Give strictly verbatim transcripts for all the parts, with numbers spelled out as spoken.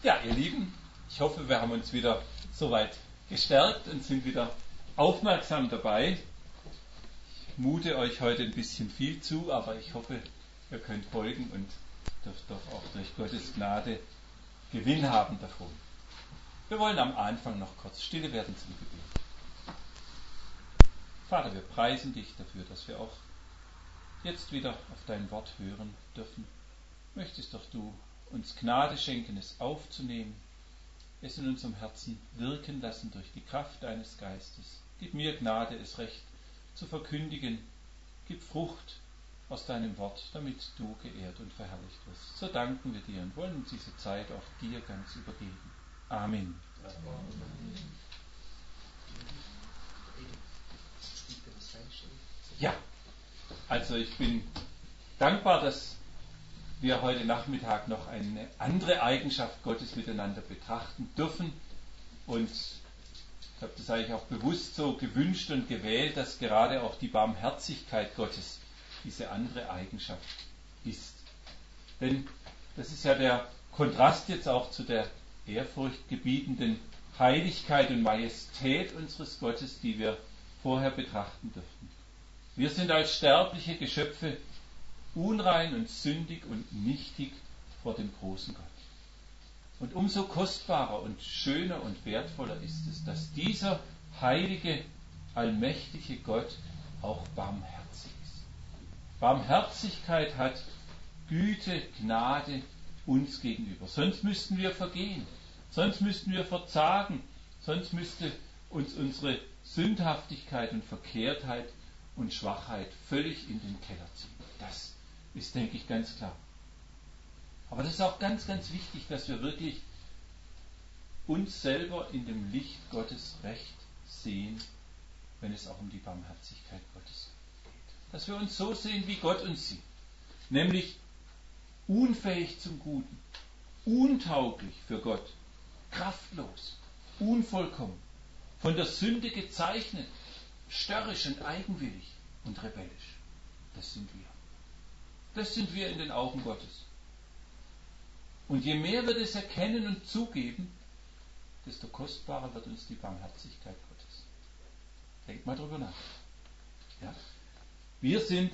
Ja, ihr Lieben, ich hoffe, wir haben uns wieder soweit gestärkt und sind wieder aufmerksam dabei. Ich mute euch heute ein bisschen viel zu, aber ich hoffe, ihr könnt folgen und dürft doch auch durch Gottes Gnade Gewinn haben davon. Wir wollen am Anfang noch kurz stille werden zum Gebet. Vater, wir preisen dich dafür, dass wir auch jetzt wieder auf dein Wort hören dürfen. Möchtest doch du uns Gnade schenken, es aufzunehmen, es in unserem Herzen wirken lassen durch die Kraft deines Geistes. Gib mir Gnade, es recht zu verkündigen. Gib Frucht aus deinem Wort, damit du geehrt und verherrlicht wirst. So danken wir dir und wollen uns diese Zeit auch dir ganz übergeben. Amen. Ja, also ich bin dankbar, dass wir heute Nachmittag noch eine andere Eigenschaft Gottes miteinander betrachten dürfen. Und ich habe das eigentlich auch bewusst so gewünscht und gewählt, dass gerade auch die Barmherzigkeit Gottes diese andere Eigenschaft ist. Denn das ist ja der Kontrast jetzt auch zu der ehrfurchtgebietenden Heiligkeit und Majestät unseres Gottes, die wir vorher betrachten dürfen. Wir sind als sterbliche Geschöpfe unrein und sündig und nichtig vor dem großen Gott. Und umso kostbarer und schöner und wertvoller ist es, dass dieser heilige, allmächtige Gott auch barmherzig ist. Barmherzigkeit hat Güte, Gnade uns gegenüber. Sonst müssten wir vergehen, sonst müssten wir verzagen, sonst müsste uns unsere Sündhaftigkeit und Verkehrtheit und Schwachheit völlig in den Keller ziehen. Das ist, denke ich, ganz klar. Aber das ist auch ganz, ganz wichtig, dass wir wirklich uns selber in dem Licht Gottes recht sehen, wenn es auch um die Barmherzigkeit Gottes geht. Dass wir uns so sehen, wie Gott uns sieht. Nämlich unfähig zum Guten, untauglich für Gott, kraftlos, unvollkommen, von der Sünde gezeichnet, störrisch und eigenwillig und rebellisch. Das sind wir. Das sind wir in den Augen Gottes. Und je mehr wir das erkennen und zugeben, desto kostbarer wird uns die Barmherzigkeit Gottes. Denkt mal drüber nach. Ja? Wir sind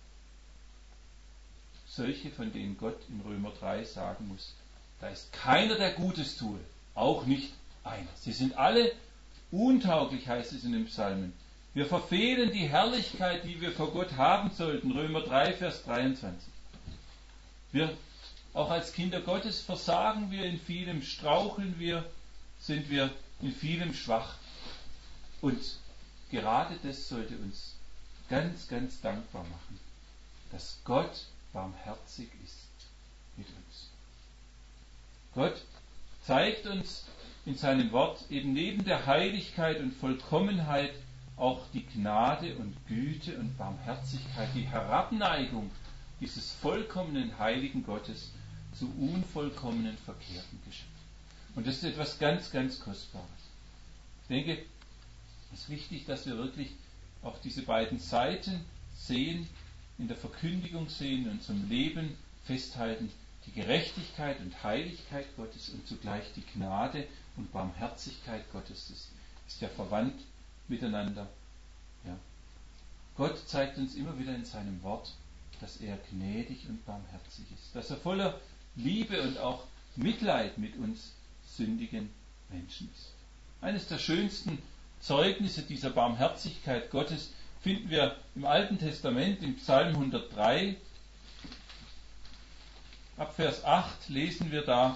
solche, von denen Gott in Römer drei sagen muss, da ist keiner, der Gutes tue, auch nicht einer. Sie sind alle untauglich, heißt es in den Psalmen. Wir verfehlen die Herrlichkeit, die wir vor Gott haben sollten. Römer drei, Vers dreiundzwanzig. Wir, auch als Kinder Gottes, versagen wir in vielem, straucheln wir, sind wir in vielem schwach. Und gerade das sollte uns ganz, ganz dankbar machen, dass Gott barmherzig ist mit uns. Gott zeigt uns in seinem Wort eben neben der Heiligkeit und Vollkommenheit auch die Gnade und Güte und Barmherzigkeit, die Herabneigung dieses vollkommenen heiligen Gottes zu unvollkommenen, verkehrten Geschöpfen. Und das ist etwas ganz, ganz Kostbares. Ich denke, es ist wichtig, dass wir wirklich auch diese beiden Seiten sehen, in der Verkündigung sehen, in unserem Leben festhalten, die Gerechtigkeit und Heiligkeit Gottes und zugleich die Gnade und Barmherzigkeit Gottes. Das ist ja verwandt miteinander. Ja. Gott zeigt uns immer wieder in seinem Wort, dass er gnädig und barmherzig ist, dass er voller Liebe und auch Mitleid mit uns sündigen Menschen ist. Eines der schönsten Zeugnisse dieser Barmherzigkeit Gottes finden wir im Alten Testament, im Psalm hundertdrei. Ab Vers acht lesen wir da: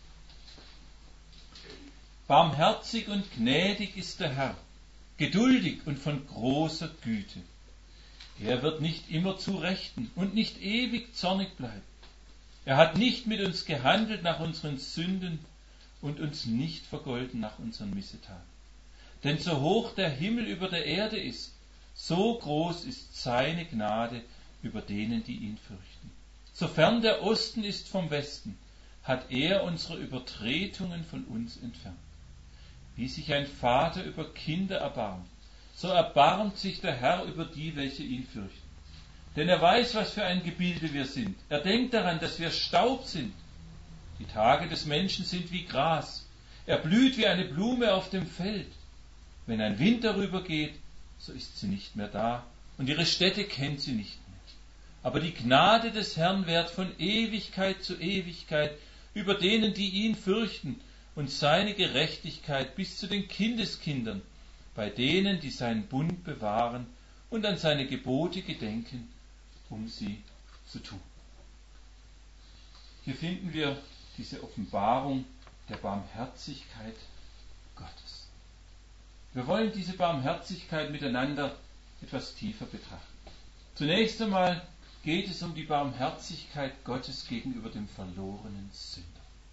Barmherzig und gnädig ist der Herr, geduldig und von großer Güte. Er wird nicht immer zu Rechten und nicht ewig zornig bleiben. Er hat nicht mit uns gehandelt nach unseren Sünden und uns nicht vergolten nach unseren Missetaten. Denn so hoch der Himmel über der Erde ist, so groß ist seine Gnade über denen, die ihn fürchten. Sofern der Osten ist vom Westen, hat er unsere Übertretungen von uns entfernt. Wie sich ein Vater über Kinder erbarmt, so erbarmt sich der Herr über die, welche ihn fürchten. Denn er weiß, was für ein Gebilde wir sind. Er denkt daran, dass wir Staub sind. Die Tage des Menschen sind wie Gras. Er blüht wie eine Blume auf dem Feld. Wenn ein Wind darüber geht, so ist sie nicht mehr da, und ihre Stätte kennt sie nicht mehr. Aber die Gnade des Herrn währt von Ewigkeit zu Ewigkeit über denen, die ihn fürchten, und seine Gerechtigkeit bis zu den Kindeskindern, bei denen, die seinen Bund bewahren und an seine Gebote gedenken, um sie zu tun. Hier finden wir diese Offenbarung der Barmherzigkeit Gottes. Wir wollen diese Barmherzigkeit miteinander etwas tiefer betrachten. Zunächst einmal geht es um die Barmherzigkeit Gottes gegenüber dem verlorenen Sünder.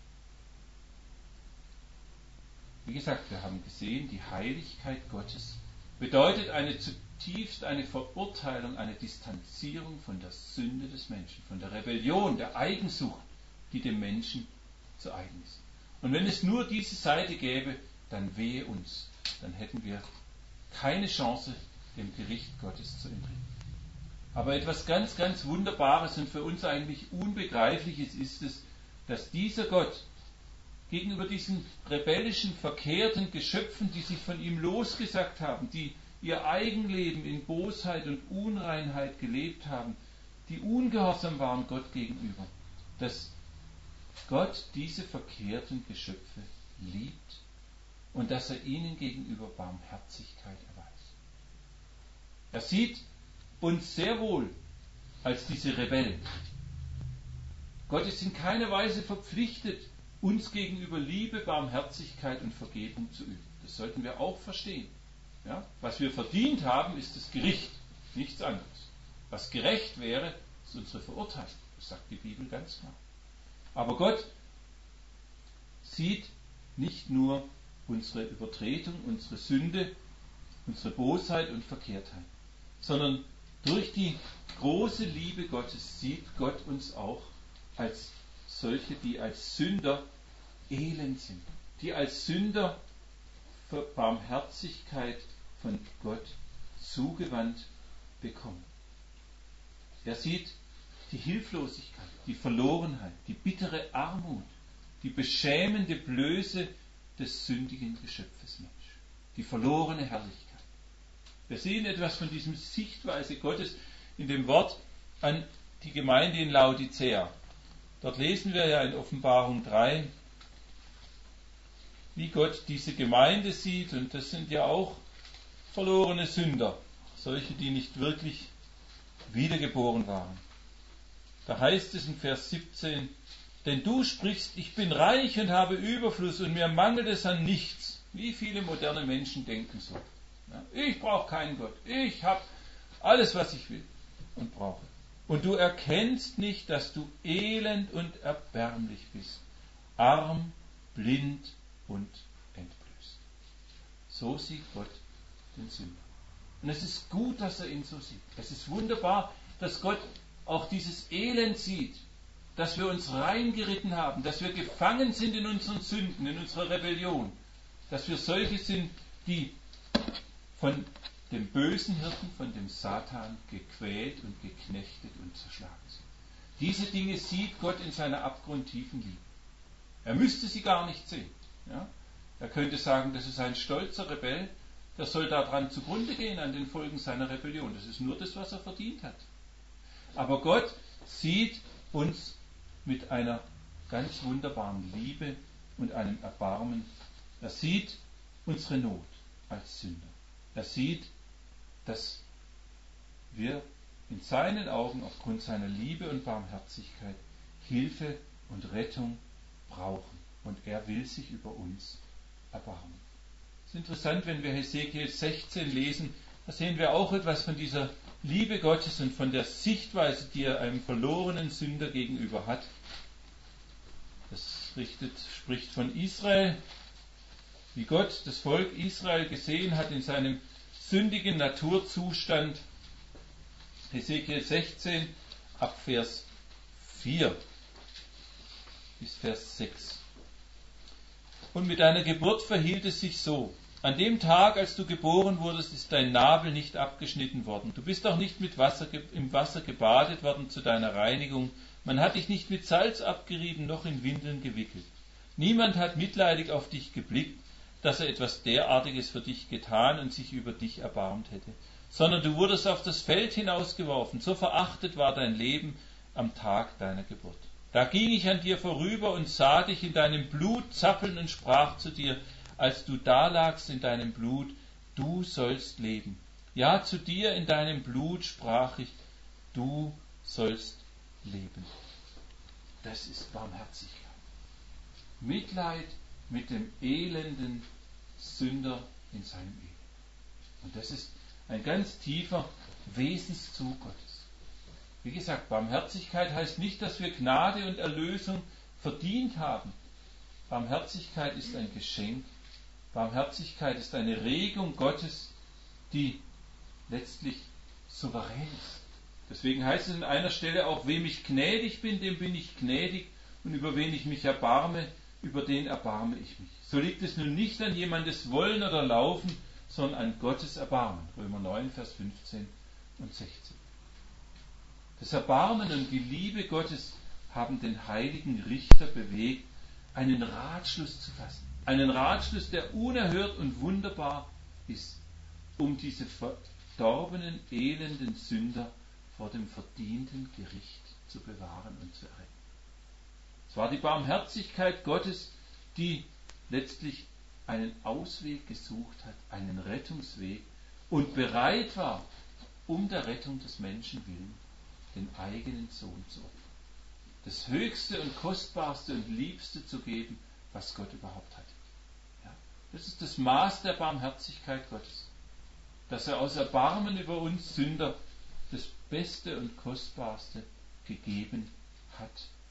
Wie gesagt, wir haben gesehen, die Heiligkeit Gottes bedeutet eine zutiefst eine Verurteilung, eine Distanzierung von der Sünde des Menschen, von der Rebellion, der Eigensucht, die dem Menschen zu eigen ist. Und wenn es nur diese Seite gäbe, dann wehe uns, dann hätten wir keine Chance, dem Gericht Gottes zu entrinnen. Aber etwas ganz, ganz Wunderbares und für uns eigentlich Unbegreifliches ist es, dass dieser Gott gegenüber diesen rebellischen, verkehrten Geschöpfen, die sich von ihm losgesagt haben, die ihr Eigenleben in Bosheit und Unreinheit gelebt haben, die ungehorsam waren Gott gegenüber, dass Gott diese verkehrten Geschöpfe liebt und dass er ihnen gegenüber Barmherzigkeit erweist. Er sieht uns sehr wohl als diese Rebellen. Gott ist in keiner Weise verpflichtet, uns gegenüber Liebe, Barmherzigkeit und Vergebung zu üben. Das sollten wir auch verstehen. Ja? Was wir verdient haben, ist das Gericht, nichts anderes. Was gerecht wäre, ist unsere Verurteilung. Das sagt die Bibel ganz klar. Aber Gott sieht nicht nur unsere Übertretung, unsere Sünde, unsere Bosheit und Verkehrtheit, sondern durch die große Liebe Gottes sieht Gott uns auch als solche, die als Sünder elend sind, die als Sünder für Barmherzigkeit von Gott zugewandt bekommen. Er sieht die Hilflosigkeit, die Verlorenheit, die bittere Armut, die beschämende Blöße des sündigen Geschöpfes Mensch, die verlorene Herrlichkeit. Wir sehen etwas von diesem Sichtweise Gottes in dem Wort an die Gemeinde in Laodicea. Dort lesen wir ja in Offenbarung drei, wie Gott diese Gemeinde sieht, und das sind ja auch verlorene Sünder, solche, die nicht wirklich wiedergeboren waren. Da heißt es in Vers siebzehn, denn du sprichst, ich bin reich und habe Überfluss und mir mangelt es an nichts. Wie viele moderne Menschen denken so. Ja, ich brauche keinen Gott, ich habe alles, was ich will und brauche. Und du erkennst nicht, dass du elend und erbärmlich bist, arm, blind und entblößt. So sieht Gott den Sünder. Und es ist gut, dass er ihn so sieht. Es ist wunderbar, dass Gott auch dieses Elend sieht, dass wir uns reingeritten haben, dass wir gefangen sind in unseren Sünden, in unserer Rebellion, dass wir solche sind, die von dem bösen Hirten, von dem Satan gequält und geknechtet und zerschlagen sind. Diese Dinge sieht Gott in seiner abgrundtiefen Liebe. Er müsste sie gar nicht sehen. Ja? Er könnte sagen, das ist ein stolzer Rebell, der soll daran zugrunde gehen an den Folgen seiner Rebellion. Das ist nur das, was er verdient hat. Aber Gott sieht uns mit einer ganz wunderbaren Liebe und einem Erbarmen. Er sieht unsere Not als Sünder. Er sieht, dass wir in seinen Augen aufgrund seiner Liebe und Barmherzigkeit Hilfe und Rettung brauchen. Und er will sich über uns erbarmen. Es ist interessant, wenn wir Hesekiel sechzehn lesen, da sehen wir auch etwas von dieser Liebe Gottes und von der Sichtweise, die er einem verlorenen Sünder gegenüber hat. Das richtet, spricht von Israel, wie Gott das Volk Israel gesehen hat in seinem sündigen Naturzustand. Hesekiel sechzehn, ab Vers vier bis Vers sechs. Und mit deiner Geburt verhielt es sich so. An dem Tag, als du geboren wurdest, ist dein Nabel nicht abgeschnitten worden. Du bist auch nicht mit Wasser, im Wasser gebadet worden zu deiner Reinigung, Man hat dich nicht mit Salz abgerieben, noch in Windeln gewickelt. Niemand hat mitleidig auf dich geblickt, dass er etwas derartiges für dich getan und sich über dich erbarmt hätte, sondern du wurdest auf das Feld hinausgeworfen, so verachtet war dein Leben am Tag deiner Geburt. Da ging ich an dir vorüber und sah dich in deinem Blut zappeln und sprach zu dir, als du dalagst in deinem Blut, du sollst leben. Ja, zu dir in deinem Blut sprach ich, du sollst leben. Das ist Barmherzigkeit. Mitleid mit dem elenden Sünder in seinem Elend. Und das ist ein ganz tiefer Wesenszug Gottes. Wie gesagt, Barmherzigkeit heißt nicht, dass wir Gnade und Erlösung verdient haben. Barmherzigkeit ist ein Geschenk. Barmherzigkeit ist eine Regung Gottes, die letztlich souverän ist. Deswegen heißt es an einer Stelle auch, wem ich gnädig bin, dem bin ich gnädig, und über wen ich mich erbarme, über den erbarme ich mich. So liegt es nun nicht an jemandes Wollen oder Laufen, sondern an Gottes Erbarmen. Römer neun, Vers fünfzehn und sechzehn. Das Erbarmen und die Liebe Gottes haben den heiligen Richter bewegt, einen Ratschluss zu fassen. Einen Ratschluss, der unerhört und wunderbar ist, um diese verdorbenen, elenden Sünder vor dem verdienten Gericht zu bewahren und zu erretten. Es war die Barmherzigkeit Gottes, die letztlich einen Ausweg gesucht hat, einen Rettungsweg, und bereit war, um der Rettung des Menschen willen, den eigenen Sohn zu opfern. Das Höchste und Kostbarste und Liebste zu geben, was Gott überhaupt hat. Ja, das ist das Maß der Barmherzigkeit Gottes. Dass er aus Erbarmen über uns Sünder das Beste und Kostbarste gegeben hat,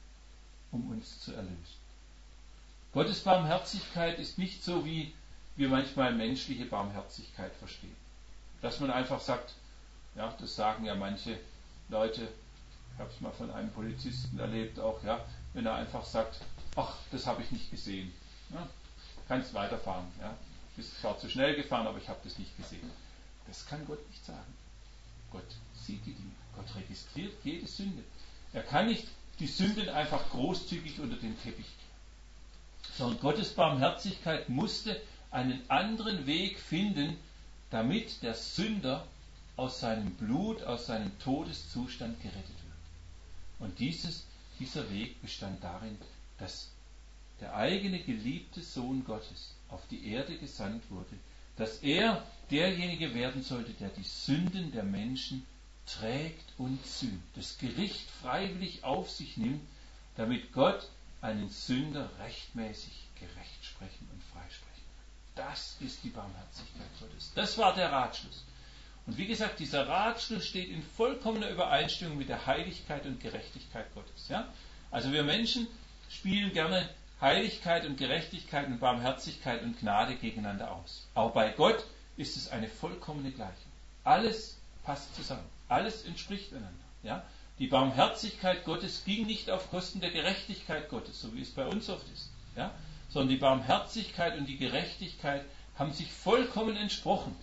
um uns zu erlösen. Gottes Barmherzigkeit ist nicht so, wie wir manchmal menschliche Barmherzigkeit verstehen. Dass man einfach sagt, ja, das sagen ja manche Leute, ich habe es mal von einem Polizisten erlebt auch, ja, wenn er einfach sagt, ach, das habe ich nicht gesehen. Ja, kannst weiterfahren. Ja. Bist zwar zu schnell gefahren, aber ich habe das nicht gesehen. Das kann Gott nicht sagen. Gott sieht die Dinge. Gott registriert jede Sünde. Er kann nicht die Sünden einfach großzügig unter den Teppich kehren. Sondern Gottes Barmherzigkeit musste einen anderen Weg finden, damit der Sünder aus seinem Blut, aus seinem Todeszustand gerettet wird. Und dieses, dieser Weg bestand darin, dass der eigene geliebte Sohn Gottes auf die Erde gesandt wurde, dass er derjenige werden sollte, der die Sünden der Menschen trägt und sühnt, das Gericht freiwillig auf sich nimmt, damit Gott einen Sünder rechtmäßig gerecht sprechen und freisprechen kann. Das ist die Barmherzigkeit Gottes. Das war der Ratschluss. Und wie gesagt, dieser Ratschluss steht in vollkommener Übereinstimmung mit der Heiligkeit und Gerechtigkeit Gottes. Ja? Also wir Menschen spielen gerne Heiligkeit und Gerechtigkeit und Barmherzigkeit und Gnade gegeneinander aus. Auch bei Gott ist es eine vollkommene Gleichung. Alles passt zusammen. Alles entspricht einander. Ja? Die Barmherzigkeit Gottes ging nicht auf Kosten der Gerechtigkeit Gottes, so wie es bei uns oft ist. Ja? Sondern die Barmherzigkeit und die Gerechtigkeit haben sich vollkommen entsprochen.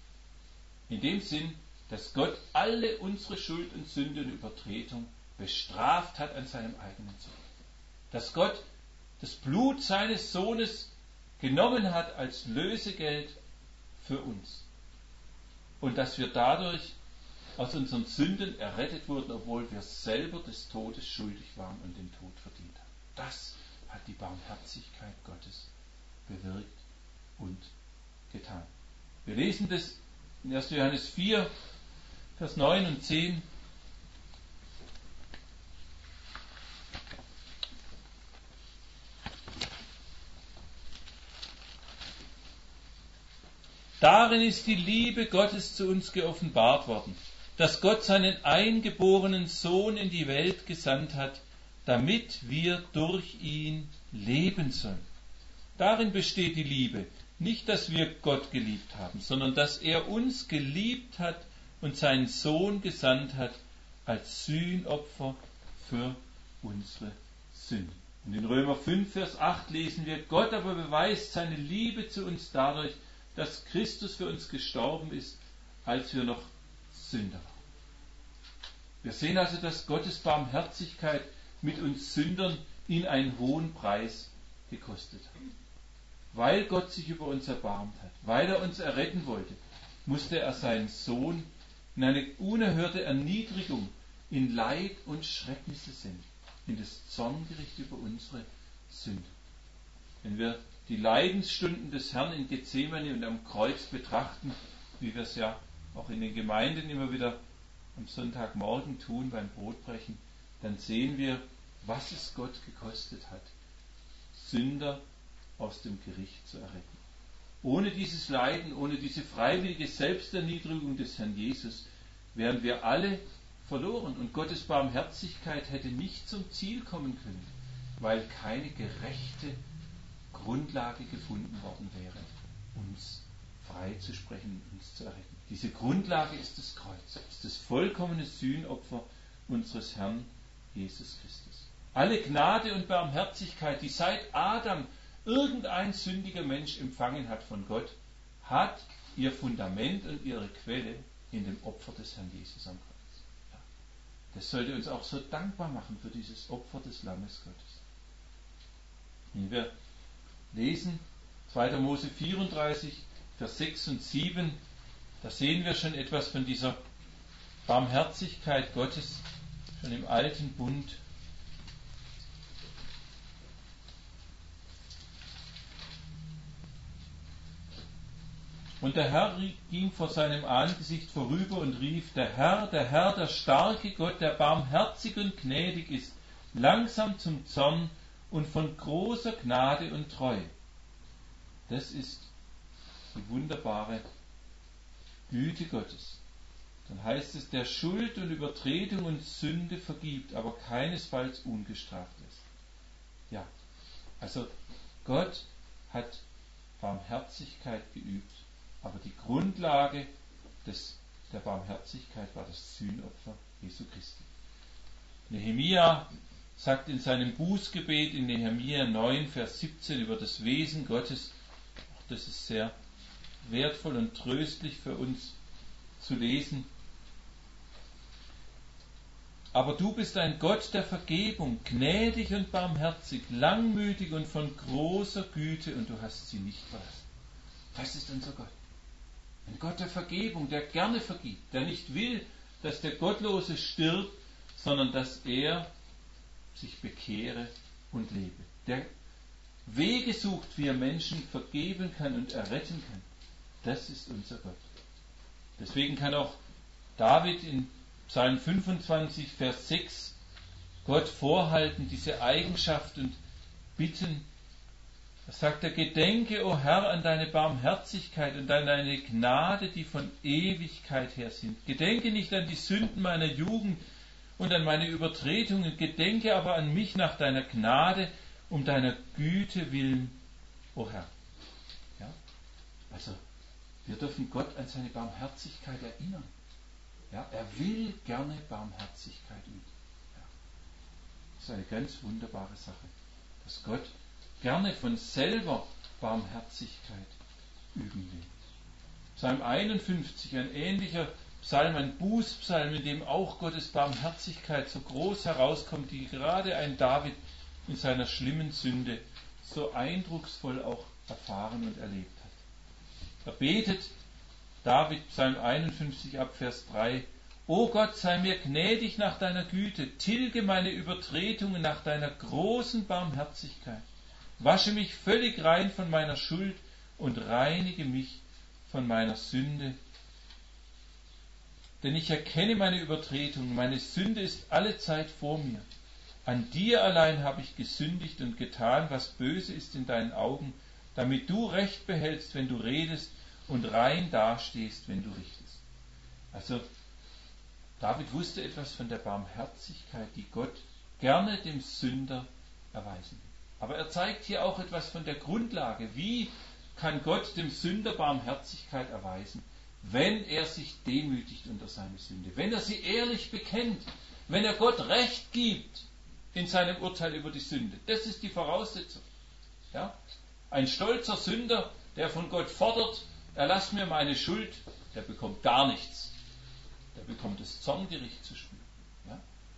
In dem Sinn, dass Gott alle unsere Schuld und Sünde und Übertretung bestraft hat an seinem eigenen Sohn. Dass Gott das Blut seines Sohnes genommen hat als Lösegeld für uns. Und dass wir dadurch aus unseren Sünden errettet wurden, obwohl wir selber des Todes schuldig waren und den Tod verdient haben. Das hat die Barmherzigkeit Gottes bewirkt und getan. Wir lesen das in erster Johannes vier, Vers neun und zehn. Darin ist die Liebe Gottes zu uns geoffenbart worden, dass Gott seinen eingeborenen Sohn in die Welt gesandt hat, damit wir durch ihn leben sollen. Darin besteht die Liebe, nicht, dass wir Gott geliebt haben, sondern dass er uns geliebt hat und seinen Sohn gesandt hat als Sühnopfer für unsere Sünden. Und in Römer fünf, Vers acht lesen wir, Gott aber beweist seine Liebe zu uns dadurch, dass Christus für uns gestorben ist, als wir noch Sünder waren. Wir sehen also, dass Gottes Barmherzigkeit mit uns Sündern ihn einen hohen Preis gekostet hat. Weil Gott sich über uns erbarmt hat, weil er uns erretten wollte, musste er seinen Sohn in eine unerhörte Erniedrigung, in Leid und Schrecknisse senden, in das Zorngericht über unsere Sünde. Wenn wir die Leidensstunden des Herrn in Gethsemane und am Kreuz betrachten, wie wir es ja auch in den Gemeinden immer wieder am Sonntagmorgen tun beim Brotbrechen, dann sehen wir, was es Gott gekostet hat, Sünder aus dem Gericht zu erretten. Ohne dieses Leiden, ohne diese freiwillige Selbsterniedrigung des Herrn Jesus, wären wir alle verloren und Gottes Barmherzigkeit hätte nicht zum Ziel kommen können, weil keine gerechte Grundlage gefunden worden wäre, uns freizusprechen, uns zu erretten. Diese Grundlage ist das Kreuz, ist das vollkommene Sühnopfer unseres Herrn Jesus Christus. Alle Gnade und Barmherzigkeit, die seit Adam irgendein sündiger Mensch empfangen hat von Gott, hat ihr Fundament und ihre Quelle in dem Opfer des Herrn Jesus am Kreuz. Ja. Das sollte uns auch so dankbar machen für dieses Opfer des Lammes Gottes. Wenn wir lesen zweiter Mose vierunddreißig, Vers sechs und sieben, da sehen wir schon etwas von dieser Barmherzigkeit Gottes, schon im alten Bund. Und der Herr ging vor seinem Angesicht vorüber und rief, der Herr, der Herr, der starke Gott, der barmherzig und gnädig ist, langsam zum Zorn und von großer Gnade und Treue. Das ist die wunderbare Güte Gottes. Dann heißt es, der Schuld und Übertretung und Sünde vergibt, aber keinesfalls ungestraft ist. Ja, also Gott hat Barmherzigkeit geübt, aber die Grundlage des, der Barmherzigkeit war das Sühnopfer Jesu Christi. Nehemia sagt in seinem Bußgebet in Nehemia neun, Vers siebzehn über das Wesen Gottes, auch das ist sehr wertvoll und tröstlich für uns zu lesen. Aber du bist ein Gott der Vergebung, gnädig und barmherzig, langmütig und von großer Güte, und du hast sie nicht verlassen. Das ist unser Gott. Ein Gott der Vergebung, der gerne vergibt, der nicht will, dass der Gottlose stirbt, sondern dass er sich bekehre und lebe. Der Wege sucht, wie er Menschen vergeben kann und erretten kann. Das ist unser Gott. Deswegen kann auch David in Psalm fünfundzwanzig, Vers sechs Gott vorhalten, diese Eigenschaft und bitten. Da sagt er, gedenke, o Herr, an deine Barmherzigkeit und an deine Gnade, die von Ewigkeit her sind. Gedenke nicht an die Sünden meiner Jugend und an meine Übertretungen, gedenke aber an mich nach deiner Gnade, um deiner Güte willen, o Herr. Ja? Also, wir dürfen Gott an seine Barmherzigkeit erinnern. Ja, er will gerne Barmherzigkeit üben. Ja. Das ist eine ganz wunderbare Sache, dass Gott gerne von selber Barmherzigkeit üben will. Psalm einundfünfzig, ein ähnlicher Psalm, ein Bußpsalm, in dem auch Gottes Barmherzigkeit so groß herauskommt, die gerade ein David in seiner schlimmen Sünde so eindrucksvoll auch erfahren und erlebt hat. Er betet, David, Psalm einundfünfzig, ab Vers drei, O Gott, sei mir gnädig nach deiner Güte, tilge meine Übertretungen nach deiner großen Barmherzigkeit, wasche mich völlig rein von meiner Schuld und reinige mich von meiner Sünde. Denn ich erkenne meine Übertretungen, meine Sünde ist allezeit vor mir. An dir allein habe ich gesündigt und getan, was böse ist in deinen Augen, damit du Recht behältst, wenn du redest, und rein dastehst, wenn du richtest. Also, David wusste etwas von der Barmherzigkeit, die Gott gerne dem Sünder erweisen will. Aber er zeigt hier auch etwas von der Grundlage. Wie kann Gott dem Sünder Barmherzigkeit erweisen? Wenn er sich demütigt unter seine Sünde, wenn er sie ehrlich bekennt, wenn er Gott Recht gibt in seinem Urteil über die Sünde. Das ist die Voraussetzung. Ja? Ein stolzer Sünder, der von Gott fordert, erlass mir meine Schuld, der bekommt gar nichts. Der bekommt das Zorngericht zu spüren. Ja?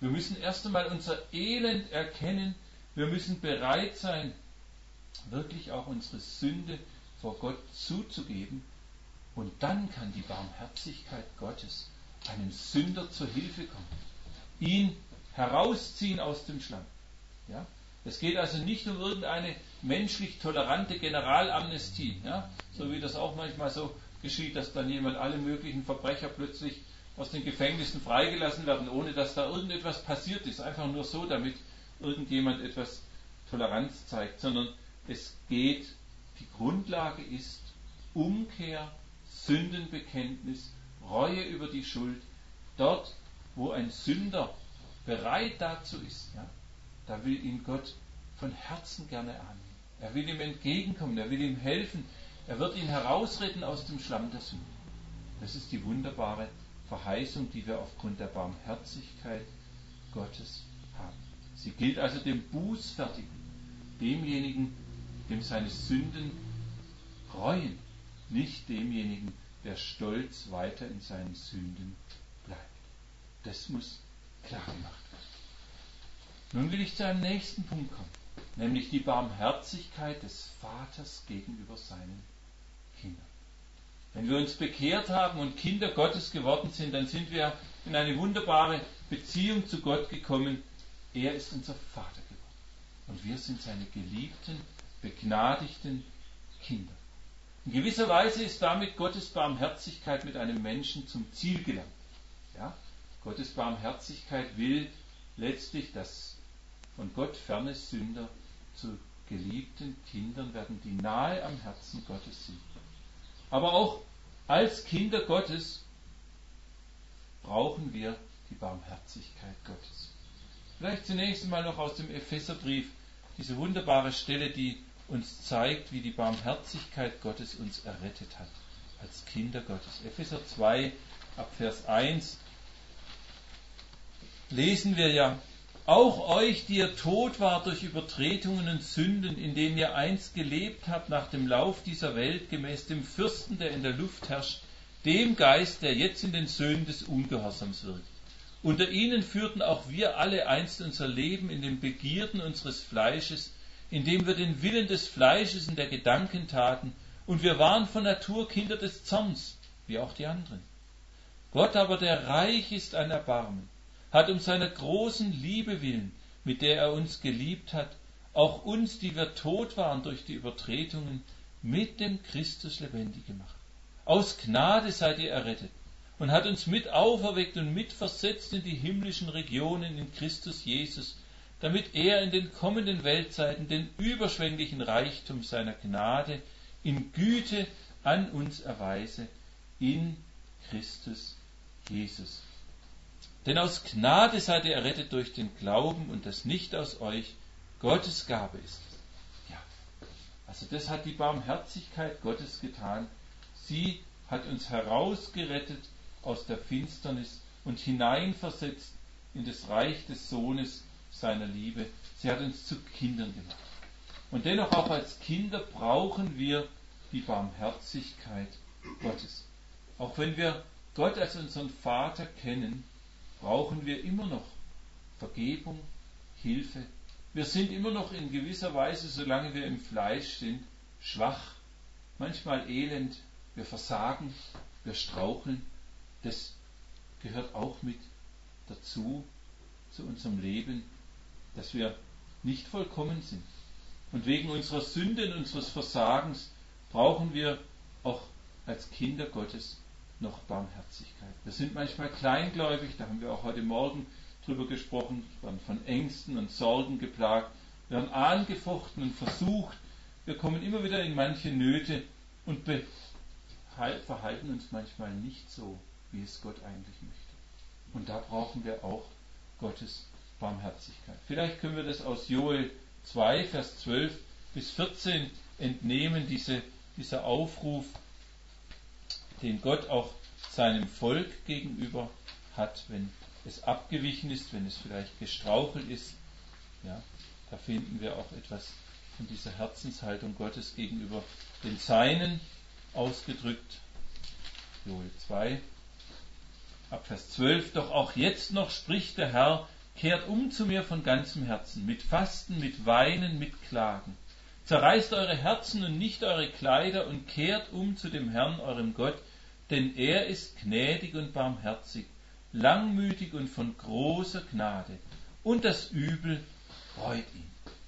Wir müssen erst einmal unser Elend erkennen. Wir müssen bereit sein, wirklich auch unsere Sünde vor Gott zuzugeben. Und dann kann die Barmherzigkeit Gottes einem Sünder zur Hilfe kommen. Ihn herausziehen aus dem Schlamm. Ja? Es geht also nicht um irgendeine menschlich tolerante Generalamnestie, ja? So wie das auch manchmal so geschieht, dass dann jemand, alle möglichen Verbrecher plötzlich aus den Gefängnissen freigelassen werden, ohne dass da irgendetwas passiert ist. Einfach nur so, damit irgendjemand etwas Toleranz zeigt. Sondern es geht, die Grundlage ist Umkehr, Sündenbekenntnis, Reue über die Schuld. Dort, wo ein Sünder bereit dazu ist, ja, da will ihn Gott von Herzen gerne annehmen. Er will ihm entgegenkommen, er will ihm helfen, er wird ihn herausretten aus dem Schlamm der Sünde. Das ist die wunderbare Verheißung, die wir aufgrund der Barmherzigkeit Gottes haben. Sie gilt also dem Bußfertigen, demjenigen, dem seine Sünden reuen, nicht demjenigen, der stolz weiter in seinen Sünden bleibt. Das muss klar gemacht werden. Nun will ich zu einem nächsten Punkt kommen, nämlich die Barmherzigkeit des Vaters gegenüber seinen Kindern. Wenn wir uns bekehrt haben und Kinder Gottes geworden sind, dann sind wir in eine wunderbare Beziehung zu Gott gekommen. Er ist unser Vater geworden. Und wir sind seine geliebten, begnadigten Kinder. In gewisser Weise ist damit Gottes Barmherzigkeit mit einem Menschen zum Ziel gelangt. Ja? Gottes Barmherzigkeit will letztlich, dass von Gott ferne Sünder zu geliebten Kindern werden, die nahe am Herzen Gottes sind. Aber auch als Kinder Gottes brauchen wir die Barmherzigkeit Gottes. Vielleicht zunächst einmal noch aus dem Epheserbrief diese wunderbare Stelle, die uns zeigt, wie die Barmherzigkeit Gottes uns errettet hat, als Kinder Gottes. Epheser zwei, ab Vers eins lesen wir ja: Auch euch, die ihr tot wart durch Übertretungen und Sünden, in denen ihr einst gelebt habt nach dem Lauf dieser Welt, gemäß dem Fürsten, der in der Luft herrscht, dem Geist, der jetzt in den Söhnen des Ungehorsams wirkt. Unter ihnen führten auch wir alle einst unser Leben in den Begierden unseres Fleisches, indem wir den Willen des Fleisches und der Gedanken taten, und wir waren von Natur Kinder des Zorns, wie auch die anderen. Gott aber, der reich ist an Erbarmen, hat um seiner großen Liebe willen, mit der er uns geliebt hat, auch uns, die wir tot waren durch die Übertretungen, mit dem Christus lebendig gemacht. Aus Gnade seid ihr errettet und hat uns mit auferweckt und mit versetzt in die himmlischen Regionen in Christus Jesus, damit er in den kommenden Weltzeiten den überschwänglichen Reichtum seiner Gnade in Güte an uns erweise, in Christus Jesus. Denn aus Gnade seid ihr errettet durch den Glauben, und das nicht aus euch, Gottes Gabe ist es. Ja, also das hat die Barmherzigkeit Gottes getan. Sie hat uns herausgerettet aus der Finsternis und hineinversetzt in das Reich des Sohnes seiner Liebe. Sie hat uns zu Kindern gemacht. Und dennoch auch als Kinder brauchen wir die Barmherzigkeit Gottes. Auch wenn wir Gott als unseren Vater kennen, brauchen wir immer noch Vergebung, Hilfe. Wir sind immer noch in gewisser Weise, solange wir im Fleisch sind, schwach, manchmal elend, wir versagen, wir straucheln. Das gehört auch mit dazu, zu unserem Leben, dass wir nicht vollkommen sind. Und wegen unserer Sünde und unseres Versagens brauchen wir auch als Kinder Gottes noch Barmherzigkeit. Wir sind manchmal kleingläubig, da haben wir auch heute Morgen drüber gesprochen, wir werden von Ängsten und Sorgen geplagt, wir werden angefochten und versucht, wir kommen immer wieder in manche Nöte und verhalten uns manchmal nicht so, wie es Gott eigentlich möchte. Und da brauchen wir auch Gottes Barmherzigkeit. Vielleicht können wir das aus Joel zwei, Vers zwölf bis vierzehn entnehmen, diese, dieser Aufruf, den Gott auch seinem Volk gegenüber hat, wenn es abgewichen ist, wenn es vielleicht gestrauchelt ist. Ja, da finden wir auch etwas von dieser Herzenshaltung Gottes gegenüber den Seinen ausgedrückt. Joel zwei, ab Vers zwölf. Doch auch jetzt noch spricht der Herr, Kehrt um zu mir von ganzem Herzen, mit Fasten, mit Weinen, mit Klagen. Zerreißt eure Herzen und nicht eure Kleider und kehrt um zu dem Herrn, eurem Gott, denn er ist gnädig und barmherzig, langmütig und von großer Gnade, und das Übel reut ihn.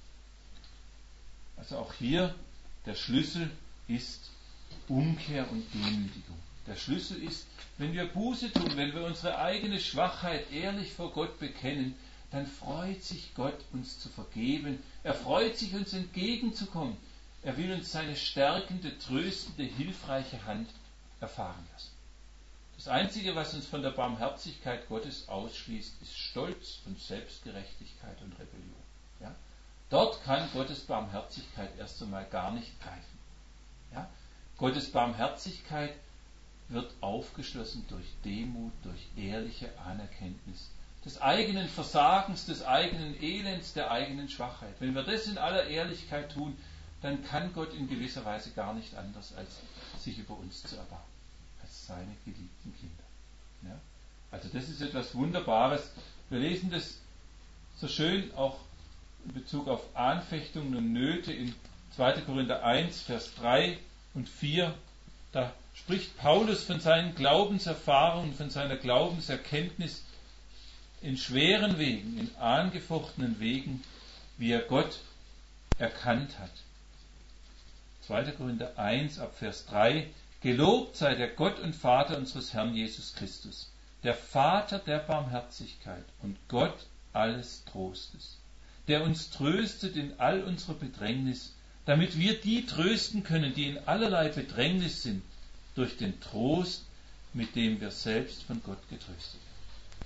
Also auch hier, der Schlüssel ist Umkehr und Demütigung. Der Schlüssel ist, wenn wir Buße tun, wenn wir unsere eigene Schwachheit ehrlich vor Gott bekennen, dann freut sich Gott, uns zu vergeben. Er freut sich, uns entgegenzukommen. Er will uns seine stärkende, tröstende, hilfreiche Hand erfahren lassen. Das Einzige, was uns von der Barmherzigkeit Gottes ausschließt, ist Stolz und Selbstgerechtigkeit und Rebellion. Ja? Dort kann Gottes Barmherzigkeit erst einmal gar nicht greifen. Ja? Gottes Barmherzigkeit wird aufgeschlossen durch Demut, durch ehrliche Anerkenntnis des eigenen Versagens, des eigenen Elends, der eigenen Schwachheit. Wenn wir das in aller Ehrlichkeit tun, dann kann Gott in gewisser Weise gar nicht anders, als sich über uns zu erbarmen, als seine geliebten Kinder. Ja? Also das ist etwas Wunderbares. Wir lesen das so schön auch in Bezug auf Anfechtungen und Nöte in zweiter Korinther eins, Vers drei und vier. Da spricht Paulus von seinen Glaubenserfahrungen, von seiner Glaubenserkenntnis in schweren Wegen, in angefochtenen Wegen, wie er Gott erkannt hat. zweiter Korinther eins, ab Vers drei. Gelobt sei der Gott und Vater unseres Herrn Jesus Christus, der Vater der Barmherzigkeit und Gott alles Trostes, der uns tröstet in all unserer Bedrängnis, damit wir die trösten können, die in allerlei Bedrängnis sind, durch den Trost, mit dem wir selbst von Gott getröstet werden.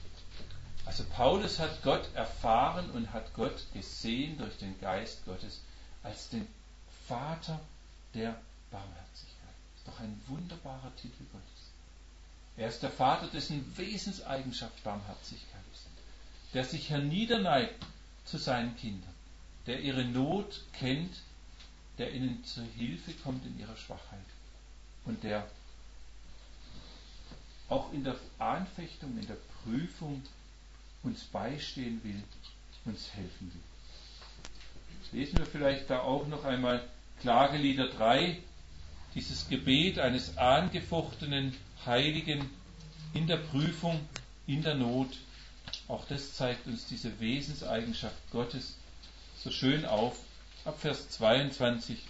Also Paulus hat Gott erfahren und hat Gott gesehen durch den Geist Gottes als den Vater der Barmherzigkeit. Das ist doch ein wunderbarer Titel Gottes. Er ist der Vater, dessen Wesenseigenschaft Barmherzigkeit ist, der sich herniederneigt zu seinen Kindern, der ihre Not kennt, der ihnen zur Hilfe kommt in ihrer Schwachheit und der auch in der Anfechtung, in der Prüfung uns beistehen will, uns helfen will. Lesen wir vielleicht da auch noch einmal Klagelieder drei, dieses Gebet eines angefochtenen Heiligen in der Prüfung, in der Not. Auch das zeigt uns diese Wesenseigenschaft Gottes so schön auf. Ab Vers zweiundzwanzig.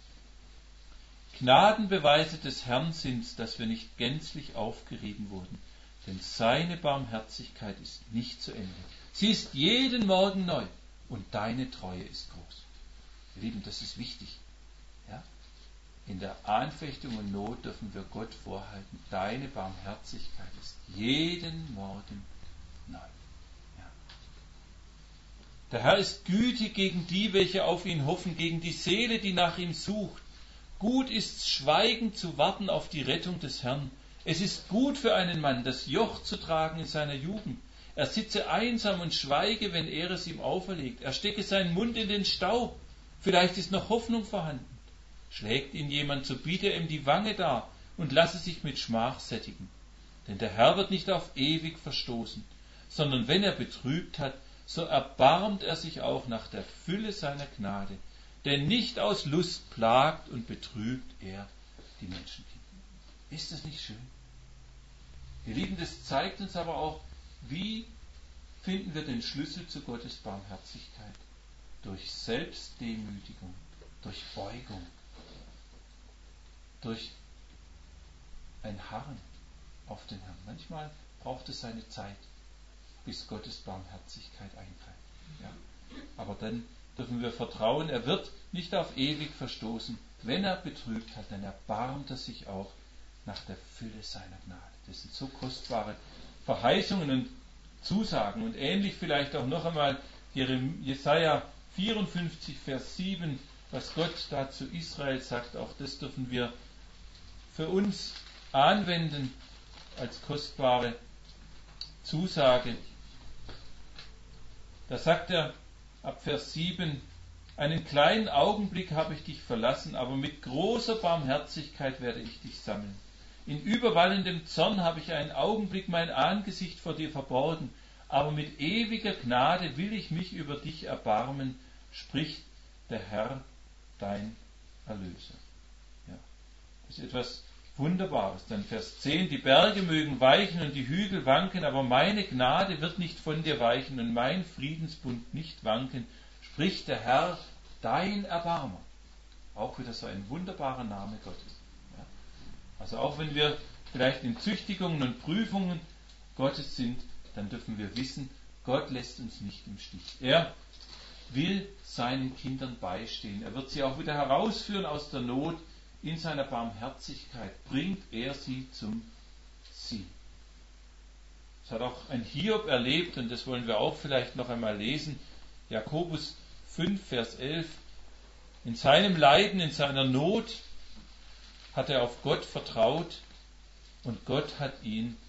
Gnadenbeweise des Herrn sind's, dass wir nicht gänzlich aufgerieben wurden, denn seine Barmherzigkeit ist nicht zu Ende. Sie ist jeden Morgen neu und deine Treue ist groß. Ihr Lieben, das ist wichtig. Ja? In der Anfechtung und Not dürfen wir Gott vorhalten, deine Barmherzigkeit ist jeden Morgen neu. Ja? Der Herr ist gütig gegen die, welche auf ihn hoffen, gegen die Seele, die nach ihm sucht. Gut ist's, schweigend zu warten auf die Rettung des Herrn. Es ist gut für einen Mann, das Joch zu tragen in seiner Jugend. Er sitze einsam und schweige, wenn er es ihm auferlegt. Er stecke seinen Mund in den Staub. Vielleicht ist noch Hoffnung vorhanden. Schlägt ihn jemand, so biete er ihm die Wange dar und lasse sich mit Schmach sättigen. Denn der Herr wird nicht auf ewig verstoßen, sondern wenn er betrübt hat, so erbarmt er sich auch nach der Fülle seiner Gnade. Denn nicht aus Lust plagt und betrübt er die Menschenkinder. Ist das nicht schön? Ihr Lieben, das zeigt uns aber auch, wie finden wir den Schlüssel zu Gottes Barmherzigkeit? Durch Selbstdemütigung, durch Beugung, durch ein Harren auf den Herrn. Manchmal braucht es seine Zeit, bis Gottes Barmherzigkeit eingreift. Ja? Aber dann dürfen wir vertrauen, er wird nicht auf ewig verstoßen. Wenn er betrübt hat, dann erbarmt er sich auch nach der Fülle seiner Gnade. Das sind so kostbare Verheißungen und Zusagen. Und ähnlich vielleicht auch noch einmal Jesaja vierundfünfzig, Vers sieben, was Gott da zu Israel sagt. Auch das dürfen wir für uns anwenden als kostbare Zusage. Da sagt er ab Vers sieben, einen kleinen Augenblick habe ich dich verlassen, aber mit großer Barmherzigkeit werde ich dich sammeln. In überwallendem Zorn habe ich einen Augenblick mein Angesicht vor dir verborgen, aber mit ewiger Gnade will ich mich über dich erbarmen, spricht der Herr, dein Erlöser. Ja, das ist etwas Wunderbares. Dann Vers zehn, die Berge mögen weichen und die Hügel wanken, aber meine Gnade wird nicht von dir weichen und mein Friedensbund nicht wanken, spricht der Herr, dein Erbarmer. Auch wieder so ein wunderbarer Name Gottes. Ja. Also auch wenn wir vielleicht in Züchtigungen und Prüfungen Gottes sind, dann dürfen wir wissen, Gott lässt uns nicht im Stich. Er will seinen Kindern beistehen. Er wird sie auch wieder herausführen aus der Not. In seiner Barmherzigkeit bringt er sie zum Ziel. Das hat auch ein Hiob erlebt und das wollen wir auch vielleicht noch einmal lesen. Jakobus fünf, Vers elf. In seinem Leiden, in seiner Not hat er auf Gott vertraut und Gott hat ihn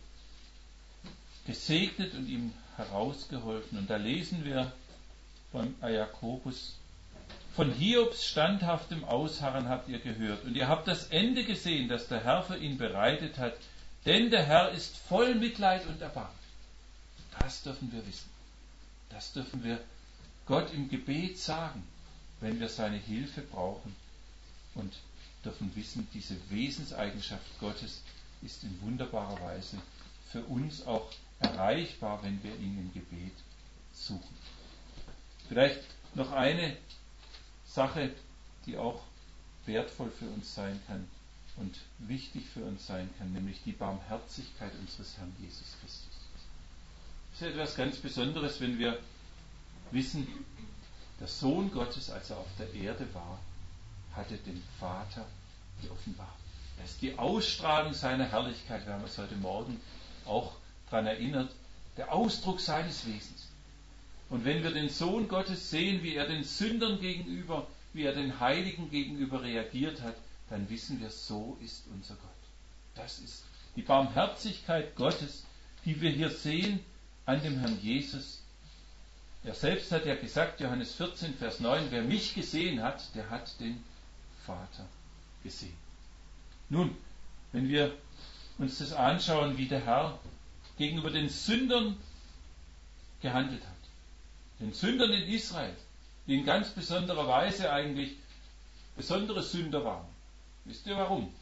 gesegnet und ihm herausgeholfen. Und da lesen wir beim Jakobus: Von Hiobs standhaftem Ausharren habt ihr gehört und ihr habt das Ende gesehen, das der Herr für ihn bereitet hat, denn der Herr ist voll Mitleid und Erbarmen. Das dürfen wir wissen. Das dürfen wir Gott im Gebet sagen, wenn wir seine Hilfe brauchen, und dürfen wissen, diese Wesenseigenschaft Gottes ist in wunderbarer Weise für uns auch erreichbar, wenn wir ihn im Gebet suchen. Vielleicht noch eine Sache, die auch wertvoll für uns sein kann und wichtig für uns sein kann, nämlich die Barmherzigkeit unseres Herrn Jesus Christus. Es ist etwas ganz Besonderes, wenn wir wissen, der Sohn Gottes, als er auf der Erde war, hatte den Vater geoffenbart. Das ist die Ausstrahlung seiner Herrlichkeit. Wir haben uns heute Morgen auch daran erinnert, der Ausdruck seines Wesens. Und wenn wir den Sohn Gottes sehen, wie er den Sündern gegenüber, wie er den Heiligen gegenüber reagiert hat, dann wissen wir, so ist unser Gott. Das ist die Barmherzigkeit Gottes, die wir hier sehen an dem Herrn Jesus. Er selbst hat ja gesagt, Johannes vierzehn, Vers neun, wer mich gesehen hat, der hat den Vater gesehen. Nun, wenn wir uns das anschauen, wie der Herr gegenüber den Sündern gehandelt hat, den Sündern in Israel, die in ganz besonderer Weise eigentlich besondere Sünder waren. Wisst ihr warum?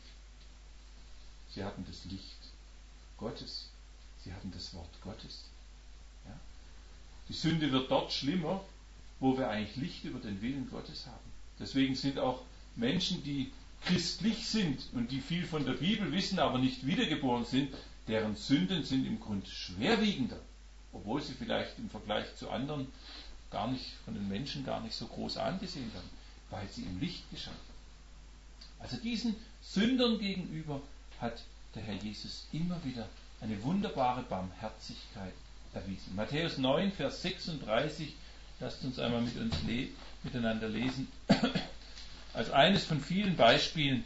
Sie hatten das Licht Gottes, sie hatten das Wort Gottes. Ja? Die Sünde wird dort schlimmer, wo wir eigentlich Licht über den Willen Gottes haben. Deswegen sind auch Menschen, die christlich sind und die viel von der Bibel wissen, aber nicht wiedergeboren sind, deren Sünden sind im Grunde schwerwiegender, obwohl sie vielleicht im Vergleich zu anderen gar nicht, von den Menschen gar nicht so groß angesehen werden, weil sie im Licht geschaut. Also diesen Sündern gegenüber hat der Herr Jesus immer wieder eine wunderbare Barmherzigkeit erwiesen. Matthäus neun, Vers sechsunddreißig, lasst uns einmal mit uns le- miteinander lesen, als eines von vielen Beispielen.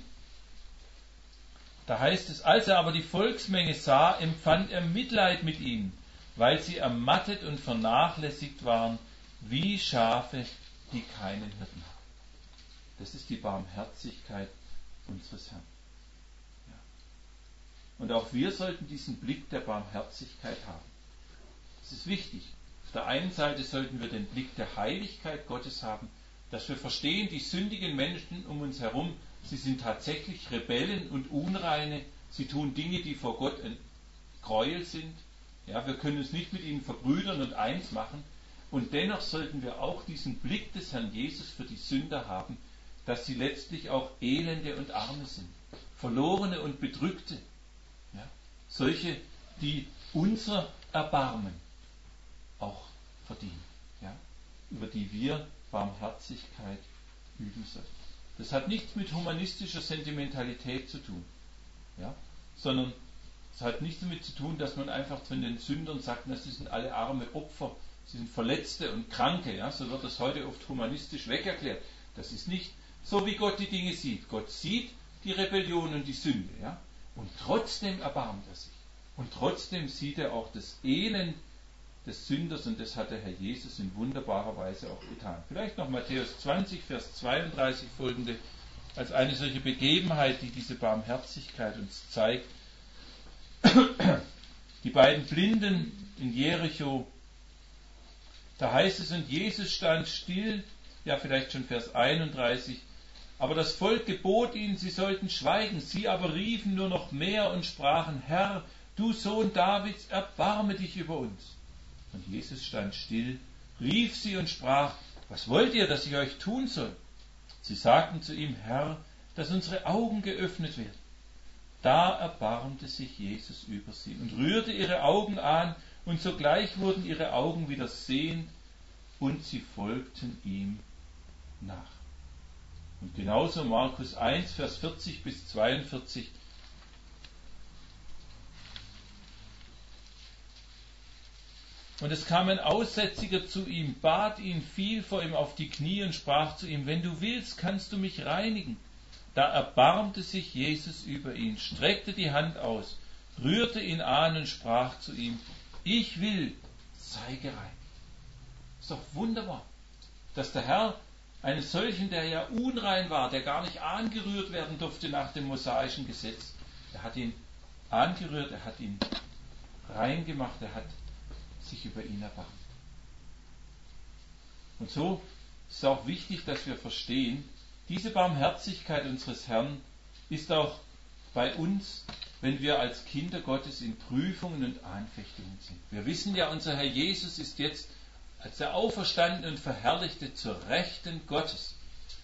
Da heißt es, als er aber die Volksmenge sah, empfand er Mitleid mit ihnen, weil sie ermattet und vernachlässigt waren, wie Schafe, die keinen Hirten haben. Das ist die Barmherzigkeit unseres Herrn. Ja. Und auch wir sollten diesen Blick der Barmherzigkeit haben. Das ist wichtig. Auf der einen Seite sollten wir den Blick der Heiligkeit Gottes haben, dass wir verstehen, die sündigen Menschen um uns herum, sie sind tatsächlich Rebellen und Unreine, sie tun Dinge, die vor Gott ein Gräuel sind. Ja, wir können uns nicht mit ihnen verbrüdern und eins machen. Und dennoch sollten wir auch diesen Blick des Herrn Jesus für die Sünder haben, dass sie letztlich auch Elende und Arme sind, Verlorene und Bedrückte. Ja, solche, die unser Erbarmen auch verdienen, ja, über die wir Barmherzigkeit üben sollten. Das hat nichts mit humanistischer Sentimentalität zu tun, ja, sondern es hat nichts damit zu tun, dass man einfach von den Sündern sagt, na, sie sind alle arme Opfer, sie sind Verletzte und Kranke. Ja, so wird das heute oft humanistisch wegerklärt. Das ist nicht so, wie Gott die Dinge sieht. Gott sieht die Rebellion und die Sünde. Ja, und trotzdem erbarmt er sich. Und trotzdem sieht er auch das Elend des Sünders, und das hat der Herr Jesus in wunderbarer Weise auch getan. Vielleicht noch Matthäus zwanzig, Vers zweiunddreißig folgende, als eine solche Begebenheit, die diese Barmherzigkeit uns zeigt. Die beiden Blinden in Jericho. Da heißt es, und Jesus stand still, ja vielleicht schon Vers einunddreißig, aber das Volk gebot ihnen, sie sollten schweigen. Sie aber riefen nur noch mehr und sprachen, Herr, du Sohn Davids, erbarme dich über uns. Und Jesus stand still, rief sie und sprach, was wollt ihr, dass ich euch tun soll? Sie sagten zu ihm, Herr, dass unsere Augen geöffnet werden. Da erbarmte sich Jesus über sie und rührte ihre Augen an, und sogleich wurden ihre Augen wieder sehend, und sie folgten ihm nach. Und genauso Markus eins, Vers vierzig bis zweiundvierzig. Und es kam ein Aussätziger zu ihm, bat ihn, fiel vor ihm auf die Knie und sprach zu ihm, wenn du willst, kannst du mich reinigen. Da erbarmte sich Jesus über ihn, streckte die Hand aus, rührte ihn an und sprach zu ihm, ich will, sei gereinigt. Ist doch wunderbar, dass der Herr einen solchen, der ja unrein war, der gar nicht angerührt werden durfte nach dem mosaischen Gesetz, er hat ihn angerührt, er hat ihn rein gemacht, er hat sich über ihn erbarmt. Und so ist es auch wichtig, dass wir verstehen, diese Barmherzigkeit unseres Herrn ist auch bei uns, wenn wir als Kinder Gottes in Prüfungen und Anfechtungen sind. Wir wissen ja, unser Herr Jesus ist jetzt als der Auferstandene und Verherrlichte zur Rechten Gottes.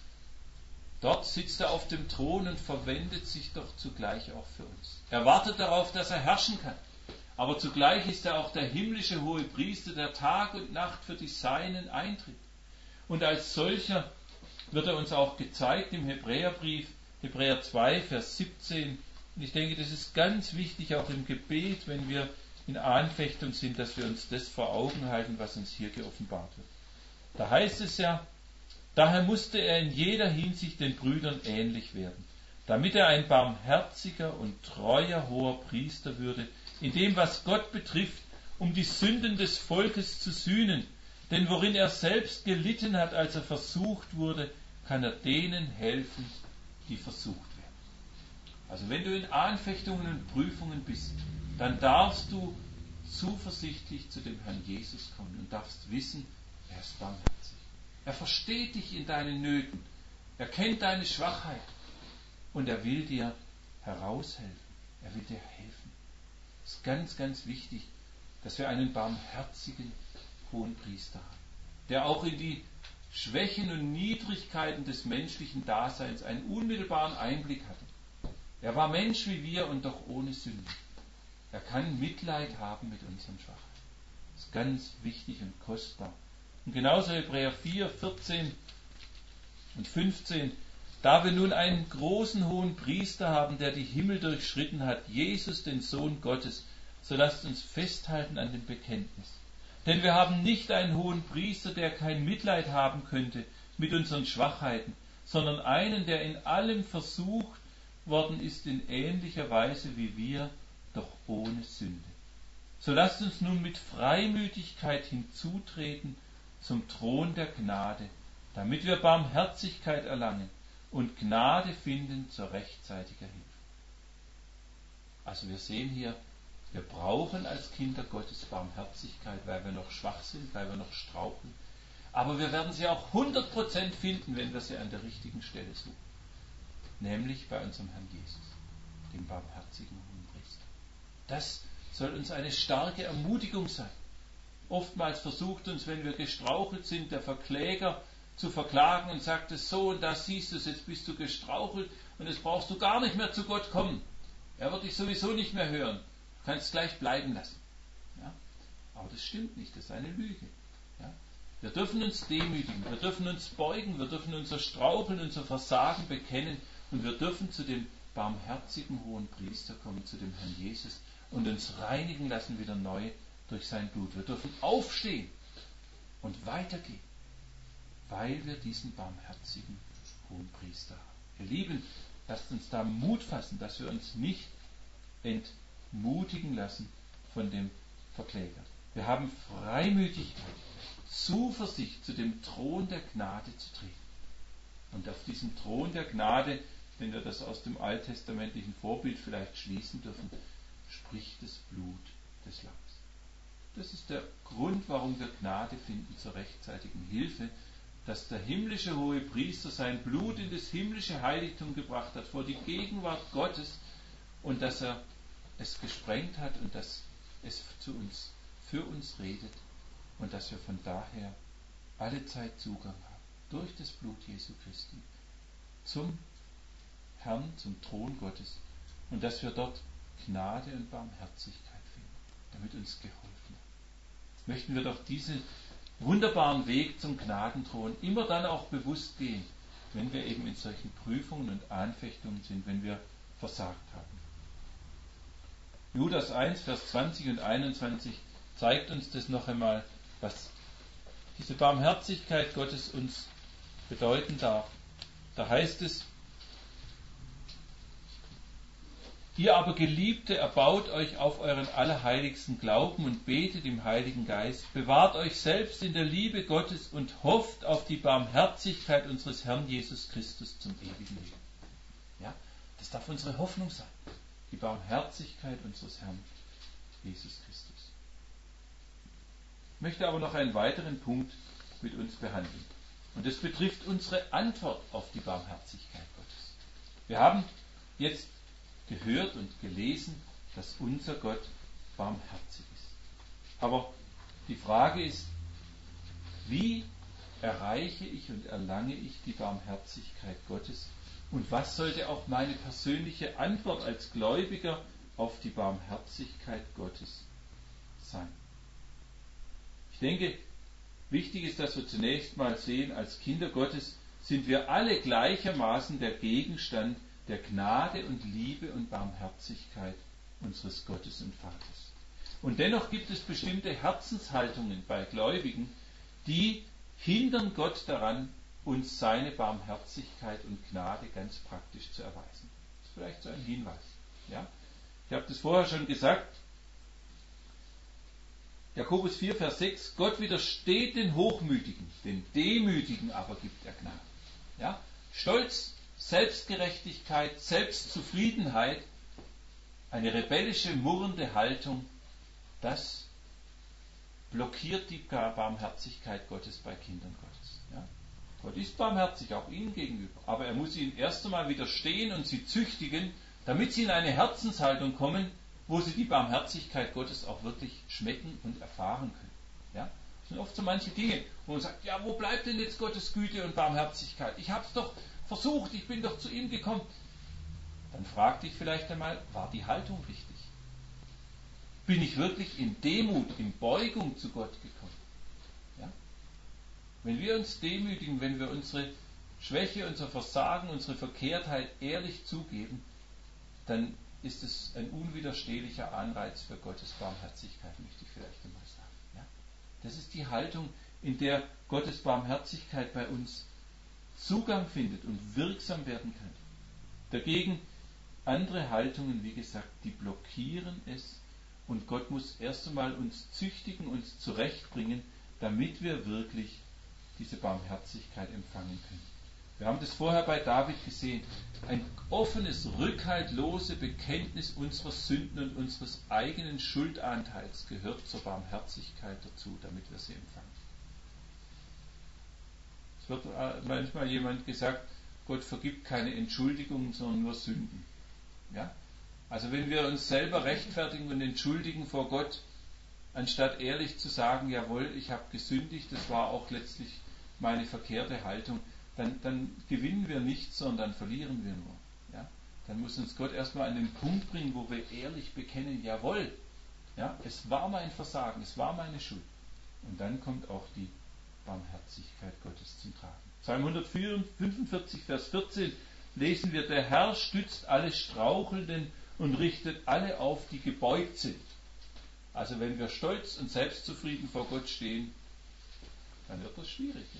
Dort sitzt er auf dem Thron und verwendet sich doch zugleich auch für uns. Er wartet darauf, dass er herrschen kann. Aber zugleich ist er auch der himmlische Hohepriester, der Tag und Nacht für die Seinen eintritt. Und als solcher wird er uns auch gezeigt im Hebräerbrief, Hebräer zwei, Vers siebzehn. Und ich denke, das ist ganz wichtig, auch im Gebet, wenn wir in Anfechtung sind, dass wir uns das vor Augen halten, was uns hier geoffenbart wird. Da heißt es ja, daher musste er in jeder Hinsicht den Brüdern ähnlich werden, damit er ein barmherziger und treuer hoher Priester würde, in dem, was Gott betrifft, um die Sünden des Volkes zu sühnen. Denn worin er selbst gelitten hat, als er versucht wurde, kann er denen helfen, die versucht werden. Also wenn du in Anfechtungen und Prüfungen bist, dann darfst du zuversichtlich zu dem Herrn Jesus kommen und darfst wissen, er ist barmherzig. Er versteht dich in deinen Nöten. Er kennt deine Schwachheit. Und er will dir heraushelfen. Er will dir helfen. Es ist ganz, ganz wichtig, dass wir einen barmherzigen Hohenpriester haben, der auch in die Schwächen und Niedrigkeiten des menschlichen Daseins einen unmittelbaren Einblick hatte. Er war Mensch wie wir und doch ohne Sünde. Er kann Mitleid haben mit unseren Schwachheiten. Das ist ganz wichtig und kostbar. Und genauso Hebräer vier, vierzehn und fünfzehn. Da wir nun einen großen hohen Priester haben, der die Himmel durchschritten hat, Jesus, den Sohn Gottes, so lasst uns festhalten an dem Bekenntnis. Denn wir haben nicht einen hohen Priester, der kein Mitleid haben könnte mit unseren Schwachheiten, sondern einen, der in allem versucht worden ist in ähnlicher Weise wie wir, doch ohne Sünde. So lasst uns nun mit Freimütigkeit hinzutreten zum Thron der Gnade, damit wir Barmherzigkeit erlangen und Gnade finden zur rechtzeitiger Hilfe. Also wir sehen hier, wir brauchen als Kinder Gottes Barmherzigkeit, weil wir noch schwach sind, weil wir noch straucheln. Aber wir werden sie auch hundert Prozent finden, wenn wir sie an der richtigen Stelle suchen. Nämlich bei unserem Herrn Jesus, dem barmherzigen Hohenpriester. Das soll uns eine starke Ermutigung sein. Oftmals versucht uns, wenn wir gestrauchelt sind, der Verkläger zu verklagen und sagt es so, und da siehst du es, jetzt bist du gestrauchelt und jetzt brauchst du gar nicht mehr zu Gott kommen. Er wird dich sowieso nicht mehr hören. Du kannst es gleich bleiben lassen. Ja? Aber das stimmt nicht, das ist eine Lüge. Ja? Wir dürfen uns demütigen, wir dürfen uns beugen, wir dürfen unser Straucheln, unser Versagen bekennen und wir dürfen zu dem barmherzigen hohen Priester kommen, zu dem Herrn Jesus und uns reinigen lassen wieder neu durch sein Blut. Wir dürfen aufstehen und weitergehen, weil wir diesen barmherzigen hohen Priester haben. Ihr Lieben, lasst uns da Mut fassen, dass wir uns nicht entmutigen lassen von dem Verkläger. Wir haben Freimütigkeit, Zuversicht, zu dem Thron der Gnade zu treten. Und auf diesem Thron der Gnade, wenn wir das aus dem alttestamentlichen Vorbild vielleicht schließen dürfen, spricht das Blut des Lammes. Das ist der Grund, warum wir Gnade finden zur rechtzeitigen Hilfe, dass der himmlische Hohepriester sein Blut in das himmlische Heiligtum gebracht hat, vor die Gegenwart Gottes, und dass er es gesprengt hat und dass es zu uns, für uns redet und dass wir von daher alle Zeit Zugang haben, durch das Blut Jesu Christi, zum Herrn, zum Thron Gottes, und dass wir dort Gnade und Barmherzigkeit finden, damit uns geholfen wird. Möchten wir doch diesen wunderbaren Weg zum Gnadenthron immer dann auch bewusst gehen, wenn wir eben in solchen Prüfungen und Anfechtungen sind, wenn wir versagt haben. Judas eins, Vers zwanzig und einundzwanzig zeigt uns das noch einmal, was diese Barmherzigkeit Gottes uns bedeuten darf. Da heißt es: Ihr aber Geliebte, erbaut euch auf euren allerheiligsten Glauben und betet im Heiligen Geist, bewahrt euch selbst in der Liebe Gottes und hofft auf die Barmherzigkeit unseres Herrn Jesus Christus zum ewigen Leben. Ja, das darf unsere Hoffnung sein, die Barmherzigkeit unseres Herrn Jesus Christus. Ich möchte aber noch einen weiteren Punkt mit uns behandeln. Und das betrifft unsere Antwort auf die Barmherzigkeit Gottes. Wir haben jetzt gehört und gelesen, dass unser Gott barmherzig ist. Aber die Frage ist, wie erreiche ich und erlange ich die Barmherzigkeit Gottes? Und was sollte auch meine persönliche Antwort als Gläubiger auf die Barmherzigkeit Gottes sein? Ich denke, wichtig ist, dass wir zunächst mal sehen, als Kinder Gottes sind wir alle gleichermaßen der Gegenstand der Gnade und Liebe und Barmherzigkeit unseres Gottes und Vaters. Und dennoch gibt es bestimmte Herzenshaltungen bei Gläubigen, die hindern Gott daran, uns seine Barmherzigkeit und Gnade ganz praktisch zu erweisen. Das ist vielleicht so ein Hinweis. Ja? Ich habe das vorher schon gesagt. Jakobus vier, Vers sechs: Gott widersteht den Hochmütigen, den Demütigen aber gibt er Gnade. Ja? Stolz, Selbstgerechtigkeit, Selbstzufriedenheit, eine rebellische, murrende Haltung, das blockiert die Barmherzigkeit Gottes bei Kindern Gottes. Ja? Gott ist barmherzig, auch ihnen gegenüber, aber er muss ihnen erst einmal widerstehen und sie züchtigen, damit sie in eine Herzenshaltung kommen, wo sie die Barmherzigkeit Gottes auch wirklich schmecken und erfahren können. Ja? Das sind oft so manche Dinge, wo man sagt, ja, wo bleibt denn jetzt Gottes Güte und Barmherzigkeit? Ich habe es doch versucht, ich bin doch zu ihm gekommen. Dann frag dich vielleicht einmal, war die Haltung richtig? Bin ich wirklich in Demut, in Beugung zu Gott gekommen? Ja? Wenn wir uns demütigen, wenn wir unsere Schwäche, unser Versagen, unsere Verkehrtheit ehrlich zugeben, dann ist es ein unwiderstehlicher Anreiz für Gottes Barmherzigkeit, möchte ich vielleicht einmal sagen. Ja? Das ist die Haltung, in der Gottes Barmherzigkeit bei uns Zugang findet und wirksam werden kann. Dagegen andere Haltungen, wie gesagt, die blockieren es, und Gott muss erst einmal uns züchtigen, uns zurechtbringen, damit wir wirklich diese Barmherzigkeit empfangen können. Wir haben das vorher bei David gesehen. Ein offenes, rückhaltlose Bekenntnis unserer Sünden und unseres eigenen Schuldanteils gehört zur Barmherzigkeit dazu, damit wir sie empfangen. Es wird manchmal jemand gesagt, Gott vergibt keine Entschuldigungen, sondern nur Sünden. Ja? Also wenn wir uns selber rechtfertigen und entschuldigen vor Gott, anstatt ehrlich zu sagen, jawohl, ich habe gesündigt, das war auch letztlich meine verkehrte Haltung, dann, dann gewinnen wir nichts, sondern dann verlieren wir nur. Ja? Dann muss uns Gott erstmal an den Punkt bringen, wo wir ehrlich bekennen, jawohl, ja, es war mein Versagen, es war meine Schuld. Und dann kommt auch die Barmherzigkeit Gottes zum Tragen. Psalm hundertfünfundvierzig, Vers vierzehn lesen wir, der Herr stützt alle Strauchelnden und richtet alle auf, die gebeugt sind. Also wenn wir stolz und selbstzufrieden vor Gott stehen, dann wird das schwierig. Ne?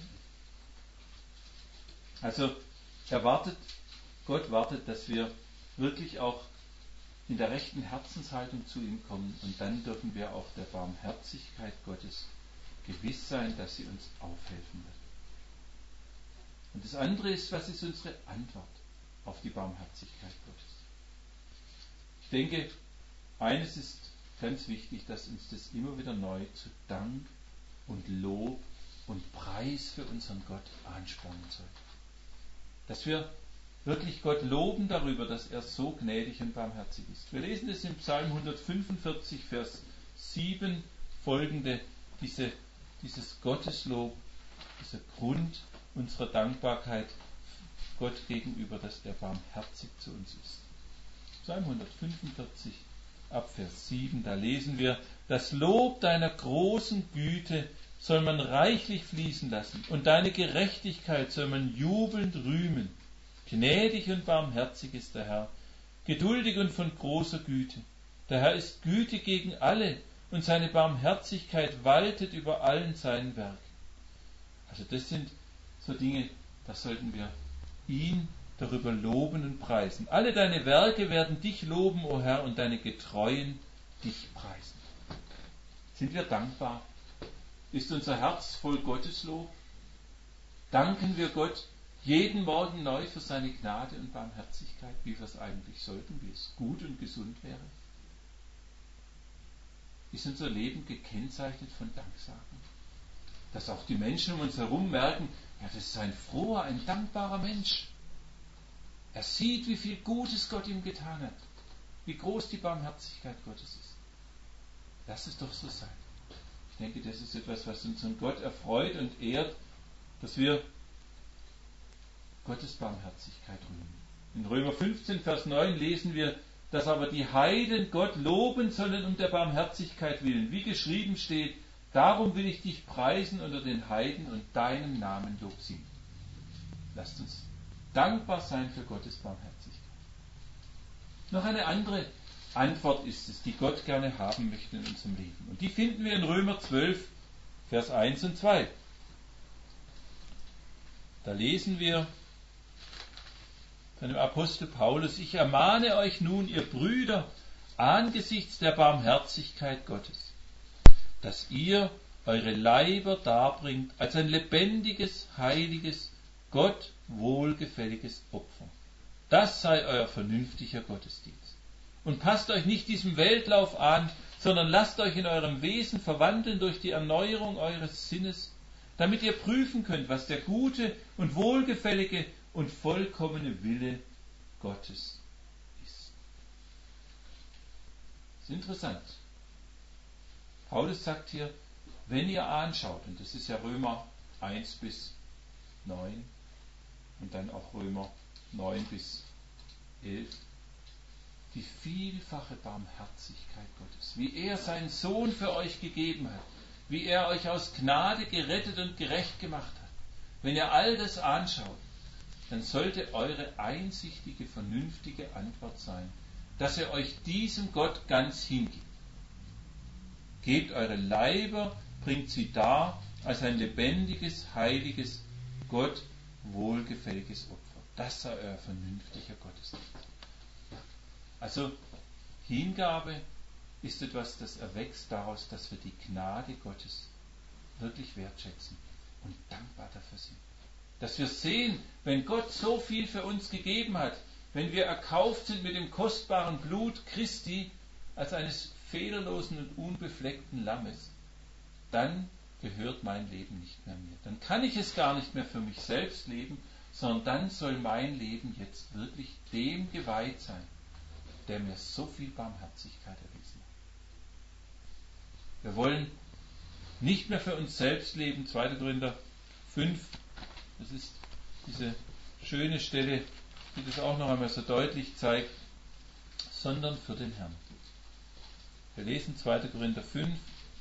Also er wartet, Gott wartet, dass wir wirklich auch in der rechten Herzenshaltung zu ihm kommen, und dann dürfen wir auch der Barmherzigkeit Gottes gewiss sein, dass sie uns aufhelfen wird. Und das andere ist, was ist unsere Antwort auf die Barmherzigkeit Gottes? Ich denke, eines ist ganz wichtig, dass uns das immer wieder neu zu Dank und Lob und Preis für unseren Gott anspornen soll. Dass wir wirklich Gott loben darüber, dass er so gnädig und barmherzig ist. Wir lesen das im Psalm hundertfünfundvierzig, Vers sieben folgende, diese, dieses Gotteslob, dieser Grund unserer Dankbarkeit Gott gegenüber, dass er barmherzig zu uns ist. Psalm hundertfünfundvierzig, ab Vers sieben, da lesen wir: Das Lob deiner großen Güte soll man reichlich fließen lassen, und deine Gerechtigkeit soll man jubelnd rühmen. Gnädig und barmherzig ist der Herr, geduldig und von großer Güte. Der Herr ist gütig gegen alle, und seine Barmherzigkeit waltet über allen seinen Werken. Also das sind so Dinge, da sollten wir ihn darüber loben und preisen. Alle deine Werke werden dich loben, o Herr, und deine Getreuen dich preisen. Sind wir dankbar? Ist unser Herz voll Gotteslob? Danken wir Gott jeden Morgen neu für seine Gnade und Barmherzigkeit, wie wir es eigentlich sollten, wie es gut und gesund wäre? Ist unser Leben gekennzeichnet von Danksagen? Dass auch die Menschen um uns herum merken, ja, das ist ein froher, ein dankbarer Mensch. Er sieht, wie viel Gutes Gott ihm getan hat, wie groß die Barmherzigkeit Gottes ist. Lass es doch so sein. Ich denke, das ist etwas, was unseren Gott erfreut und ehrt, dass wir Gottes Barmherzigkeit rühmen. In Römer fünfzehn, Vers neun lesen wir, dass aber die Heiden Gott loben sollen um der Barmherzigkeit willen. Wie geschrieben steht: Darum will ich dich preisen unter den Heiden und deinem Namen Lob singen. Lasst uns dankbar sein für Gottes Barmherzigkeit. Noch eine andere Antwort ist es, die Gott gerne haben möchte in unserem Leben. Und die finden wir in Römer zwölf, Vers eins und zwei. Da lesen wir von dem Apostel Paulus: Ich ermahne euch nun, ihr Brüder, angesichts der Barmherzigkeit Gottes, dass ihr eure Leiber darbringt als ein lebendiges, heiliges, Gott wohlgefälliges Opfer. Das sei euer vernünftiger Gottesdienst. Und passt euch nicht diesem Weltlauf an, sondern lasst euch in eurem Wesen verwandeln durch die Erneuerung eures Sinnes, damit ihr prüfen könnt, was der gute und wohlgefällige und vollkommene Wille Gottes ist. Das ist interessant. Paulus sagt hier, wenn ihr anschaut, und das ist ja Römer eins bis neun und dann auch Römer neun bis elf, die vielfache Barmherzigkeit Gottes, wie er seinen Sohn für euch gegeben hat, wie er euch aus Gnade gerettet und gerecht gemacht hat. Wenn ihr all das anschaut, dann sollte eure einsichtige, vernünftige Antwort sein, dass ihr euch diesem Gott ganz hingibt. Gebt eure Leiber, bringt sie dar als ein lebendiges, heiliges, Gott wohlgefälliges Opfer. Das sei euer vernünftiger Gottesdienst. Also Hingabe ist etwas, das erwächst daraus, dass wir die Gnade Gottes wirklich wertschätzen und dankbar dafür sind. Dass wir sehen, wenn Gott so viel für uns gegeben hat, wenn wir erkauft sind mit dem kostbaren Blut Christi als eines fehlerlosen und unbefleckten Lammes, dann gehört mein Leben nicht mehr mir. Dann kann ich es gar nicht mehr für mich selbst leben, sondern dann soll mein Leben jetzt wirklich dem geweiht sein, der mir so viel Barmherzigkeit erwiesen hat. Wir wollen nicht mehr für uns selbst leben. zweiter Korinther fünf, das ist diese schöne Stelle, die das auch noch einmal so deutlich zeigt, sondern für den Herrn. Wir lesen zweiter Korinther fünf,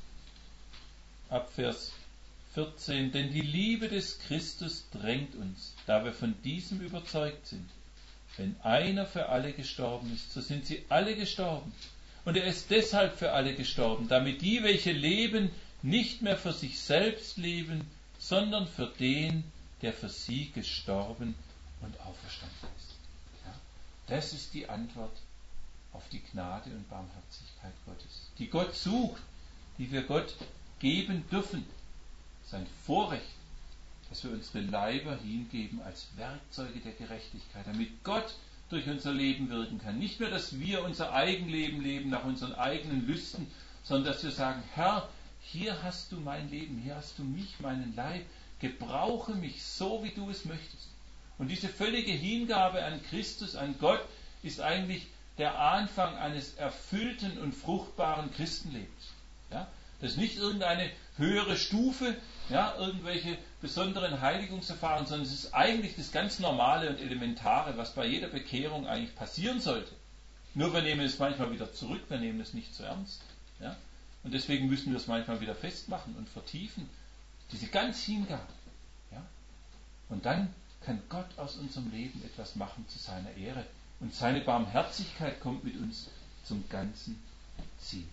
ab Vers vierzehn. Denn die Liebe des Christus drängt uns, da wir von diesem überzeugt sind. Wenn einer für alle gestorben ist, so sind sie alle gestorben. Und er ist deshalb für alle gestorben, damit die, welche leben, nicht mehr für sich selbst leben, sondern für den, der für sie gestorben und auferstanden ist. Ja, das ist die Antwort auf die Gnade und Barmherzigkeit Gottes, die Gott sucht, die wir Gott geben dürfen. Sein Vorrecht, dass wir unsere Leiber hingeben als Werkzeuge der Gerechtigkeit, damit Gott durch unser Leben wirken kann. Nicht mehr, dass wir unser Eigenleben leben nach unseren eigenen Lüsten, sondern dass wir sagen, Herr, hier hast du mein Leben, hier hast du mich, meinen Leib, gebrauche mich so, wie du es möchtest. Und diese völlige Hingabe an Christus, an Gott, ist eigentlich der Anfang eines erfüllten und fruchtbaren Christenlebens. Ja? Das ist nicht irgendeine höhere Stufe, ja, irgendwelche besonderen Heiligungserfahrungen, sondern es ist eigentlich das ganz Normale und Elementare, was bei jeder Bekehrung eigentlich passieren sollte. Nur wir nehmen es manchmal wieder zurück, wir nehmen es nicht so ernst. Ja? Und deswegen müssen wir es manchmal wieder festmachen und vertiefen. Diese ganz Hingabe. Ja? Und dann kann Gott aus unserem Leben etwas machen zu seiner Ehre. Und seine Barmherzigkeit kommt mit uns zum ganzen Ziel.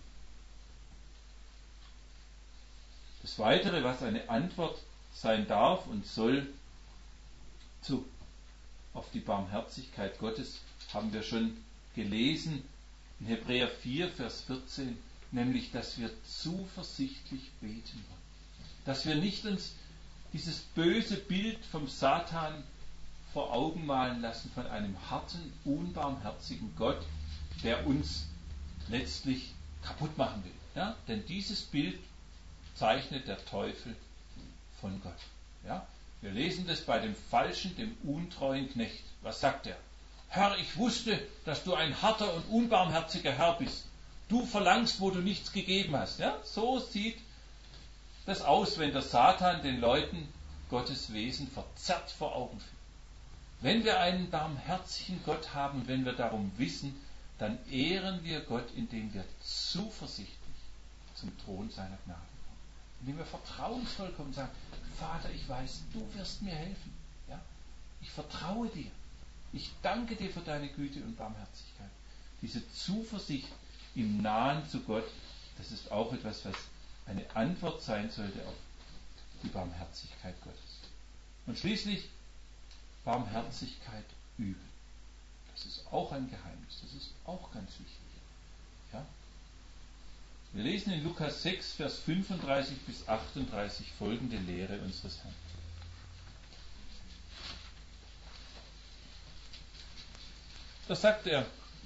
Das Weitere, was eine Antwort sein darf und soll zu, auf die Barmherzigkeit Gottes, haben wir schon gelesen in Hebräer vier, Vers vierzehn, nämlich, dass wir zuversichtlich beten wollen. Dass wir nicht uns dieses böse Bild vom Satan vor Augen malen lassen von einem harten, unbarmherzigen Gott, der uns letztlich kaputt machen will. Ja? Denn dieses Bild zeichnet der Teufel von Gott. Ja? Wir lesen das bei dem falschen, dem untreuen Knecht. Was sagt er? Herr, ich wusste, dass du ein harter und unbarmherziger Herr bist. Du verlangst, wo du nichts gegeben hast. Ja? So sieht das aus, wenn der Satan den Leuten Gottes Wesen verzerrt vor Augen führt. Wenn wir einen barmherzigen Gott haben, wenn wir darum wissen, dann ehren wir Gott, indem wir zuversichtlich zum Thron seiner Gnade kommen. Indem wir vertrauensvoll kommen und sagen, Vater, ich weiß, du wirst mir helfen. Ja? Ich vertraue dir. Ich danke dir für deine Güte und Barmherzigkeit. Diese Zuversicht im Nahen zu Gott, das ist auch etwas, was eine Antwort sein sollte auf die Barmherzigkeit Gottes. Und schließlich Barmherzigkeit üben. Das ist auch ein Geheimnis. Das ist auch ganz wichtig. Ja? Wir lesen in Lukas sechs, Vers fünfunddreißig bis achtunddreißig folgende Lehre unseres Herrn. Da sagt er,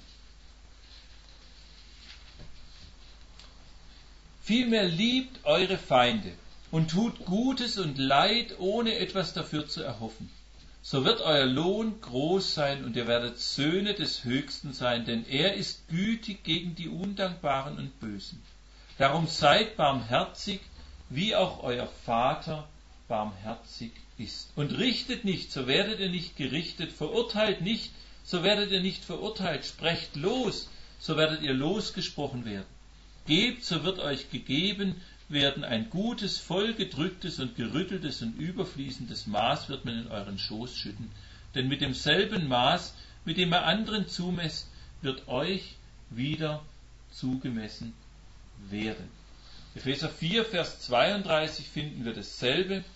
vielmehr liebt eure Feinde und tut Gutes und Leid, ohne etwas dafür zu erhoffen. So wird euer Lohn groß sein und ihr werdet Söhne des Höchsten sein, denn er ist gütig gegen die Undankbaren und Bösen. Darum seid barmherzig, wie auch euer Vater barmherzig ist. Und richtet nicht, so werdet ihr nicht gerichtet, verurteilt nicht, so werdet ihr nicht verurteilt, sprecht los, so werdet ihr losgesprochen werden. Gebt, so wird euch gegeben werden, ein gutes, vollgedrücktes und gerütteltes und überfließendes Maß wird man in euren Schoß schütten. Denn mit demselben Maß, mit dem ihr anderen zumesst, wird euch wieder zugemessen werden. Epheser vier, Vers zweiunddreißig finden wir dasselbe.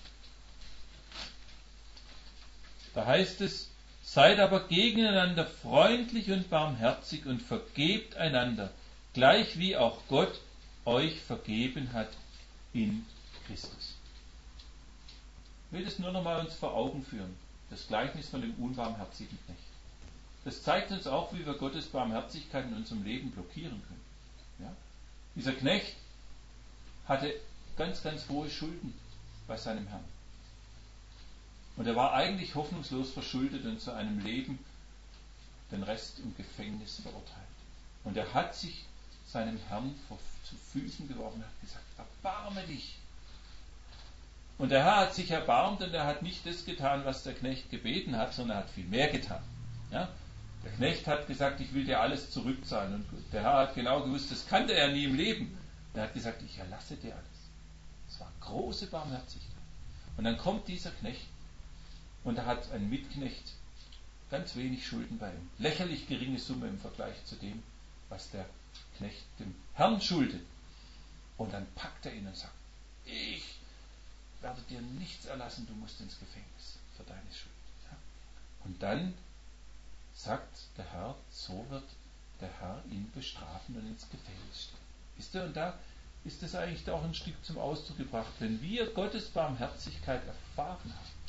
Da heißt es, seid aber gegeneinander freundlich und barmherzig und vergebt einander, gleich wie auch Gott euch vergeben hat in Christus. Ich will das nur noch mal uns vor Augen führen. Das Gleichnis von dem unbarmherzigen Knecht. Das zeigt uns auch, wie wir Gottes Barmherzigkeit in unserem Leben blockieren können. Ja? Dieser Knecht hatte ganz, ganz hohe Schulden bei seinem Herrn. Und er war eigentlich hoffnungslos verschuldet und zu einem Leben, den Rest im Gefängnis verurteilt. Und er hat sich seinem Herrn vor, zu Füßen geworfen und hat gesagt, erbarme dich. Und der Herr hat sich erbarmt und er hat nicht das getan, was der Knecht gebeten hat, sondern er hat viel mehr getan. Ja? Der Knecht hat gesagt, ich will dir alles zurückzahlen. Und der Herr hat genau gewusst, das kannte er nie im Leben. Er hat gesagt, ich erlasse dir alles. Das war große Barmherzigkeit. Und dann kommt dieser Knecht und er hat einen Mitknecht, ganz wenig Schulden bei ihm. Lächerlich geringe Summe im Vergleich zu dem, was der Knecht dem Herrn schuldet. Und dann packt er ihn und sagt, ich werde dir nichts erlassen, du musst ins Gefängnis für deine Schuld. Ja? Und dann sagt der Herr, so wird der Herr ihn bestrafen und ins Gefängnis stellen. Wisst ihr, und da ist es eigentlich auch ein Stück zum Ausdruck gebracht, wenn wir Gottes Barmherzigkeit erfahren haben,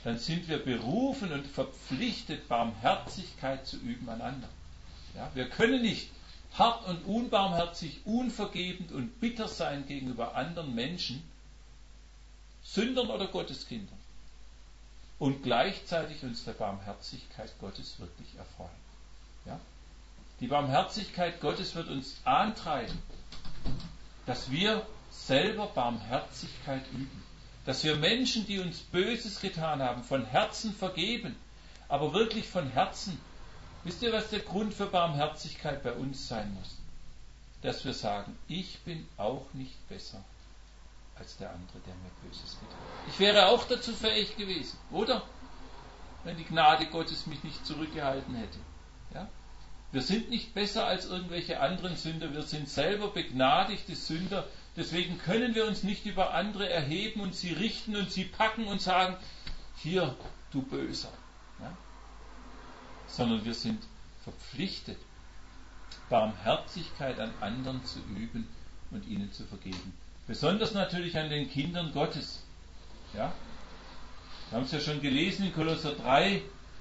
dann sind wir berufen und verpflichtet, Barmherzigkeit zu üben an anderen. Ja, wir können nicht hart und unbarmherzig, unvergebend und bitter sein gegenüber anderen Menschen, Sündern oder Gotteskindern, und gleichzeitig uns der Barmherzigkeit Gottes wirklich erfreuen. Ja? Die Barmherzigkeit Gottes wird uns antreiben, dass wir selber Barmherzigkeit üben. Dass wir Menschen, die uns Böses getan haben, von Herzen vergeben, aber wirklich von Herzen. Wisst ihr, was der Grund für Barmherzigkeit bei uns sein muss? Dass wir sagen, ich bin auch nicht besser als der andere, der mir Böses getan hat. Ich wäre auch dazu fähig gewesen, oder? Wenn die Gnade Gottes mich nicht zurückgehalten hätte. Ja? Wir sind nicht besser als irgendwelche anderen Sünder, wir sind selber begnadigte Sünder, deswegen können wir uns nicht über andere erheben und sie richten und sie packen und sagen, hier, du Böser. Ja? Sondern wir sind verpflichtet, Barmherzigkeit an anderen zu üben und ihnen zu vergeben. Besonders natürlich an den Kindern Gottes. Ja? Wir haben es ja schon gelesen in Kolosser drei,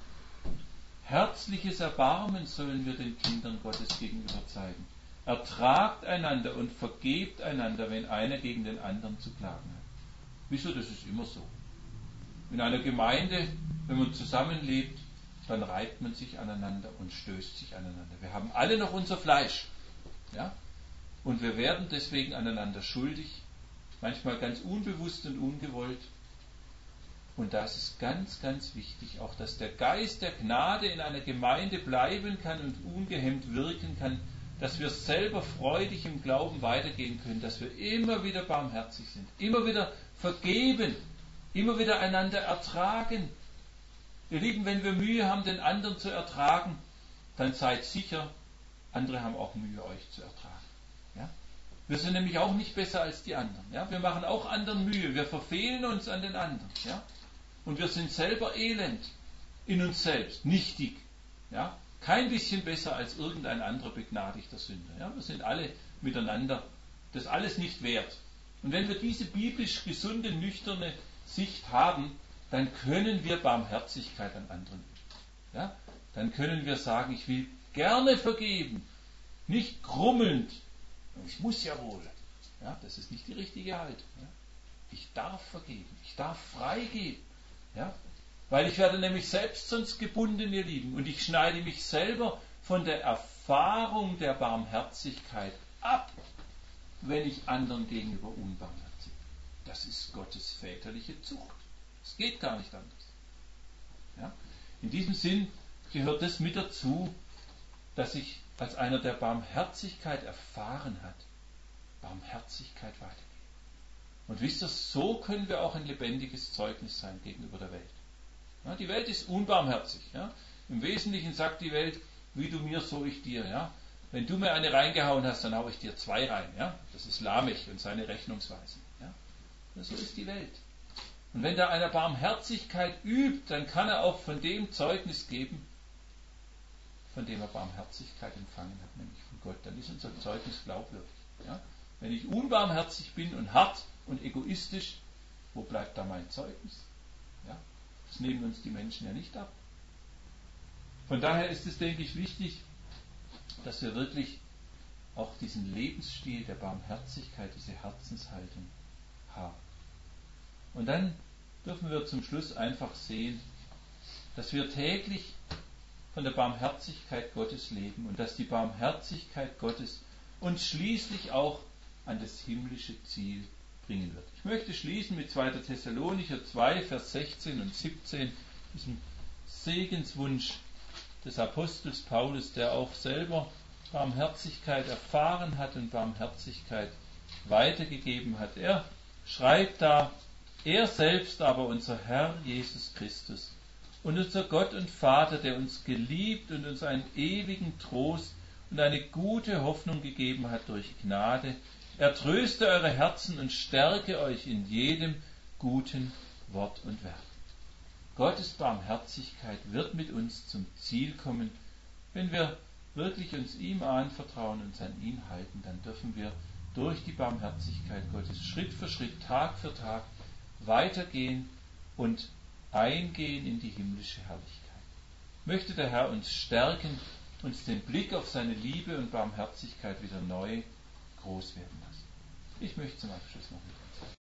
herzliches Erbarmen sollen wir den Kindern Gottes gegenüber zeigen. Ertragt einander und vergebt einander, wenn einer gegen den anderen zu klagen hat. Wieso? Das ist immer so. In einer Gemeinde, wenn man zusammenlebt, dann reibt man sich aneinander und stößt sich aneinander. Wir haben alle noch unser Fleisch. Ja? Und wir werden deswegen aneinander schuldig, manchmal ganz unbewusst und ungewollt. Und da ist es ganz, ganz wichtig, auch dass der Geist der Gnade in einer Gemeinde bleiben kann und ungehemmt wirken kann, dass wir selber freudig im Glauben weitergehen können, dass wir immer wieder barmherzig sind, immer wieder vergeben, immer wieder einander ertragen. Ihr Lieben, wenn wir Mühe haben, den anderen zu ertragen, dann seid sicher, andere haben auch Mühe, euch zu ertragen. Ja? Wir sind nämlich auch nicht besser als die anderen. Ja? Wir machen auch anderen Mühe, wir verfehlen uns an den anderen. Ja? Und wir sind selber elend in uns selbst, nichtig. Ja? Kein bisschen besser als irgendein anderer begnadigter Sünder. Ja? Wir sind alle miteinander das alles nicht wert. Und wenn wir diese biblisch gesunde, nüchterne Sicht haben, dann können wir Barmherzigkeit an anderen üben. Ja? Dann können wir sagen, ich will gerne vergeben, nicht grummelnd. Ich muss ja wohl. Ja? Das ist nicht die richtige Haltung. Ja? Ich darf vergeben, ich darf freigeben. Ja? Weil ich werde nämlich selbst sonst gebunden, ihr Lieben. Und ich schneide mich selber von der Erfahrung der Barmherzigkeit ab, wenn ich anderen gegenüber unbarmherzig bin. Das ist Gottes väterliche Zucht. Es geht gar nicht anders. Ja? In diesem Sinn gehört das mit dazu, dass ich als einer, der Barmherzigkeit erfahren hat, Barmherzigkeit weitergebe. Und wisst ihr, so können wir auch ein lebendiges Zeugnis sein gegenüber der Welt. Ja, die Welt ist unbarmherzig. Ja? Im Wesentlichen sagt die Welt, wie du mir, so ich dir. Ja? Wenn du mir eine reingehauen hast, dann haue ich dir zwei rein. Ja? Das ist Lamech und seine Rechnungsweisen. Ja? Ja, so ist die Welt. Und wenn da einer Barmherzigkeit übt, dann kann er auch von dem Zeugnis geben, von dem er Barmherzigkeit empfangen hat, nämlich von Gott. Dann ist unser Zeugnis glaubwürdig. Ja? Wenn ich unbarmherzig bin und hart und egoistisch, wo bleibt da mein Zeugnis? Ja? Das nehmen uns die Menschen ja nicht ab. Von daher ist es, denke ich, wichtig, dass wir wirklich auch diesen Lebensstil der Barmherzigkeit, diese Herzenshaltung haben. Und dann dürfen wir zum Schluss einfach sehen, dass wir täglich von der Barmherzigkeit Gottes leben und dass die Barmherzigkeit Gottes uns schließlich auch an das himmlische Ziel bringen wird. Ich möchte schließen mit zweiter Thessalonicher zwei, Vers sechzehn und siebzehn, diesem Segenswunsch des Apostels Paulus, der auch selber Barmherzigkeit erfahren hat und Barmherzigkeit weitergegeben hat. Er schreibt da, er selbst aber, unser Herr Jesus Christus und unser Gott und Vater, der uns geliebt und uns einen ewigen Trost und eine gute Hoffnung gegeben hat durch Gnade, er tröste eure Herzen und stärke euch in jedem guten Wort und Werk. Gottes Barmherzigkeit wird mit uns zum Ziel kommen. Wenn wir wirklich uns ihm anvertrauen und an ihn halten, dann dürfen wir durch die Barmherzigkeit Gottes Schritt für Schritt, Tag für Tag weitergehen und eingehen in die himmlische Herrlichkeit. Möchte der Herr uns stärken, uns den Blick auf seine Liebe und Barmherzigkeit wieder neu groß werden lassen. Ich möchte zum Abschluss noch mit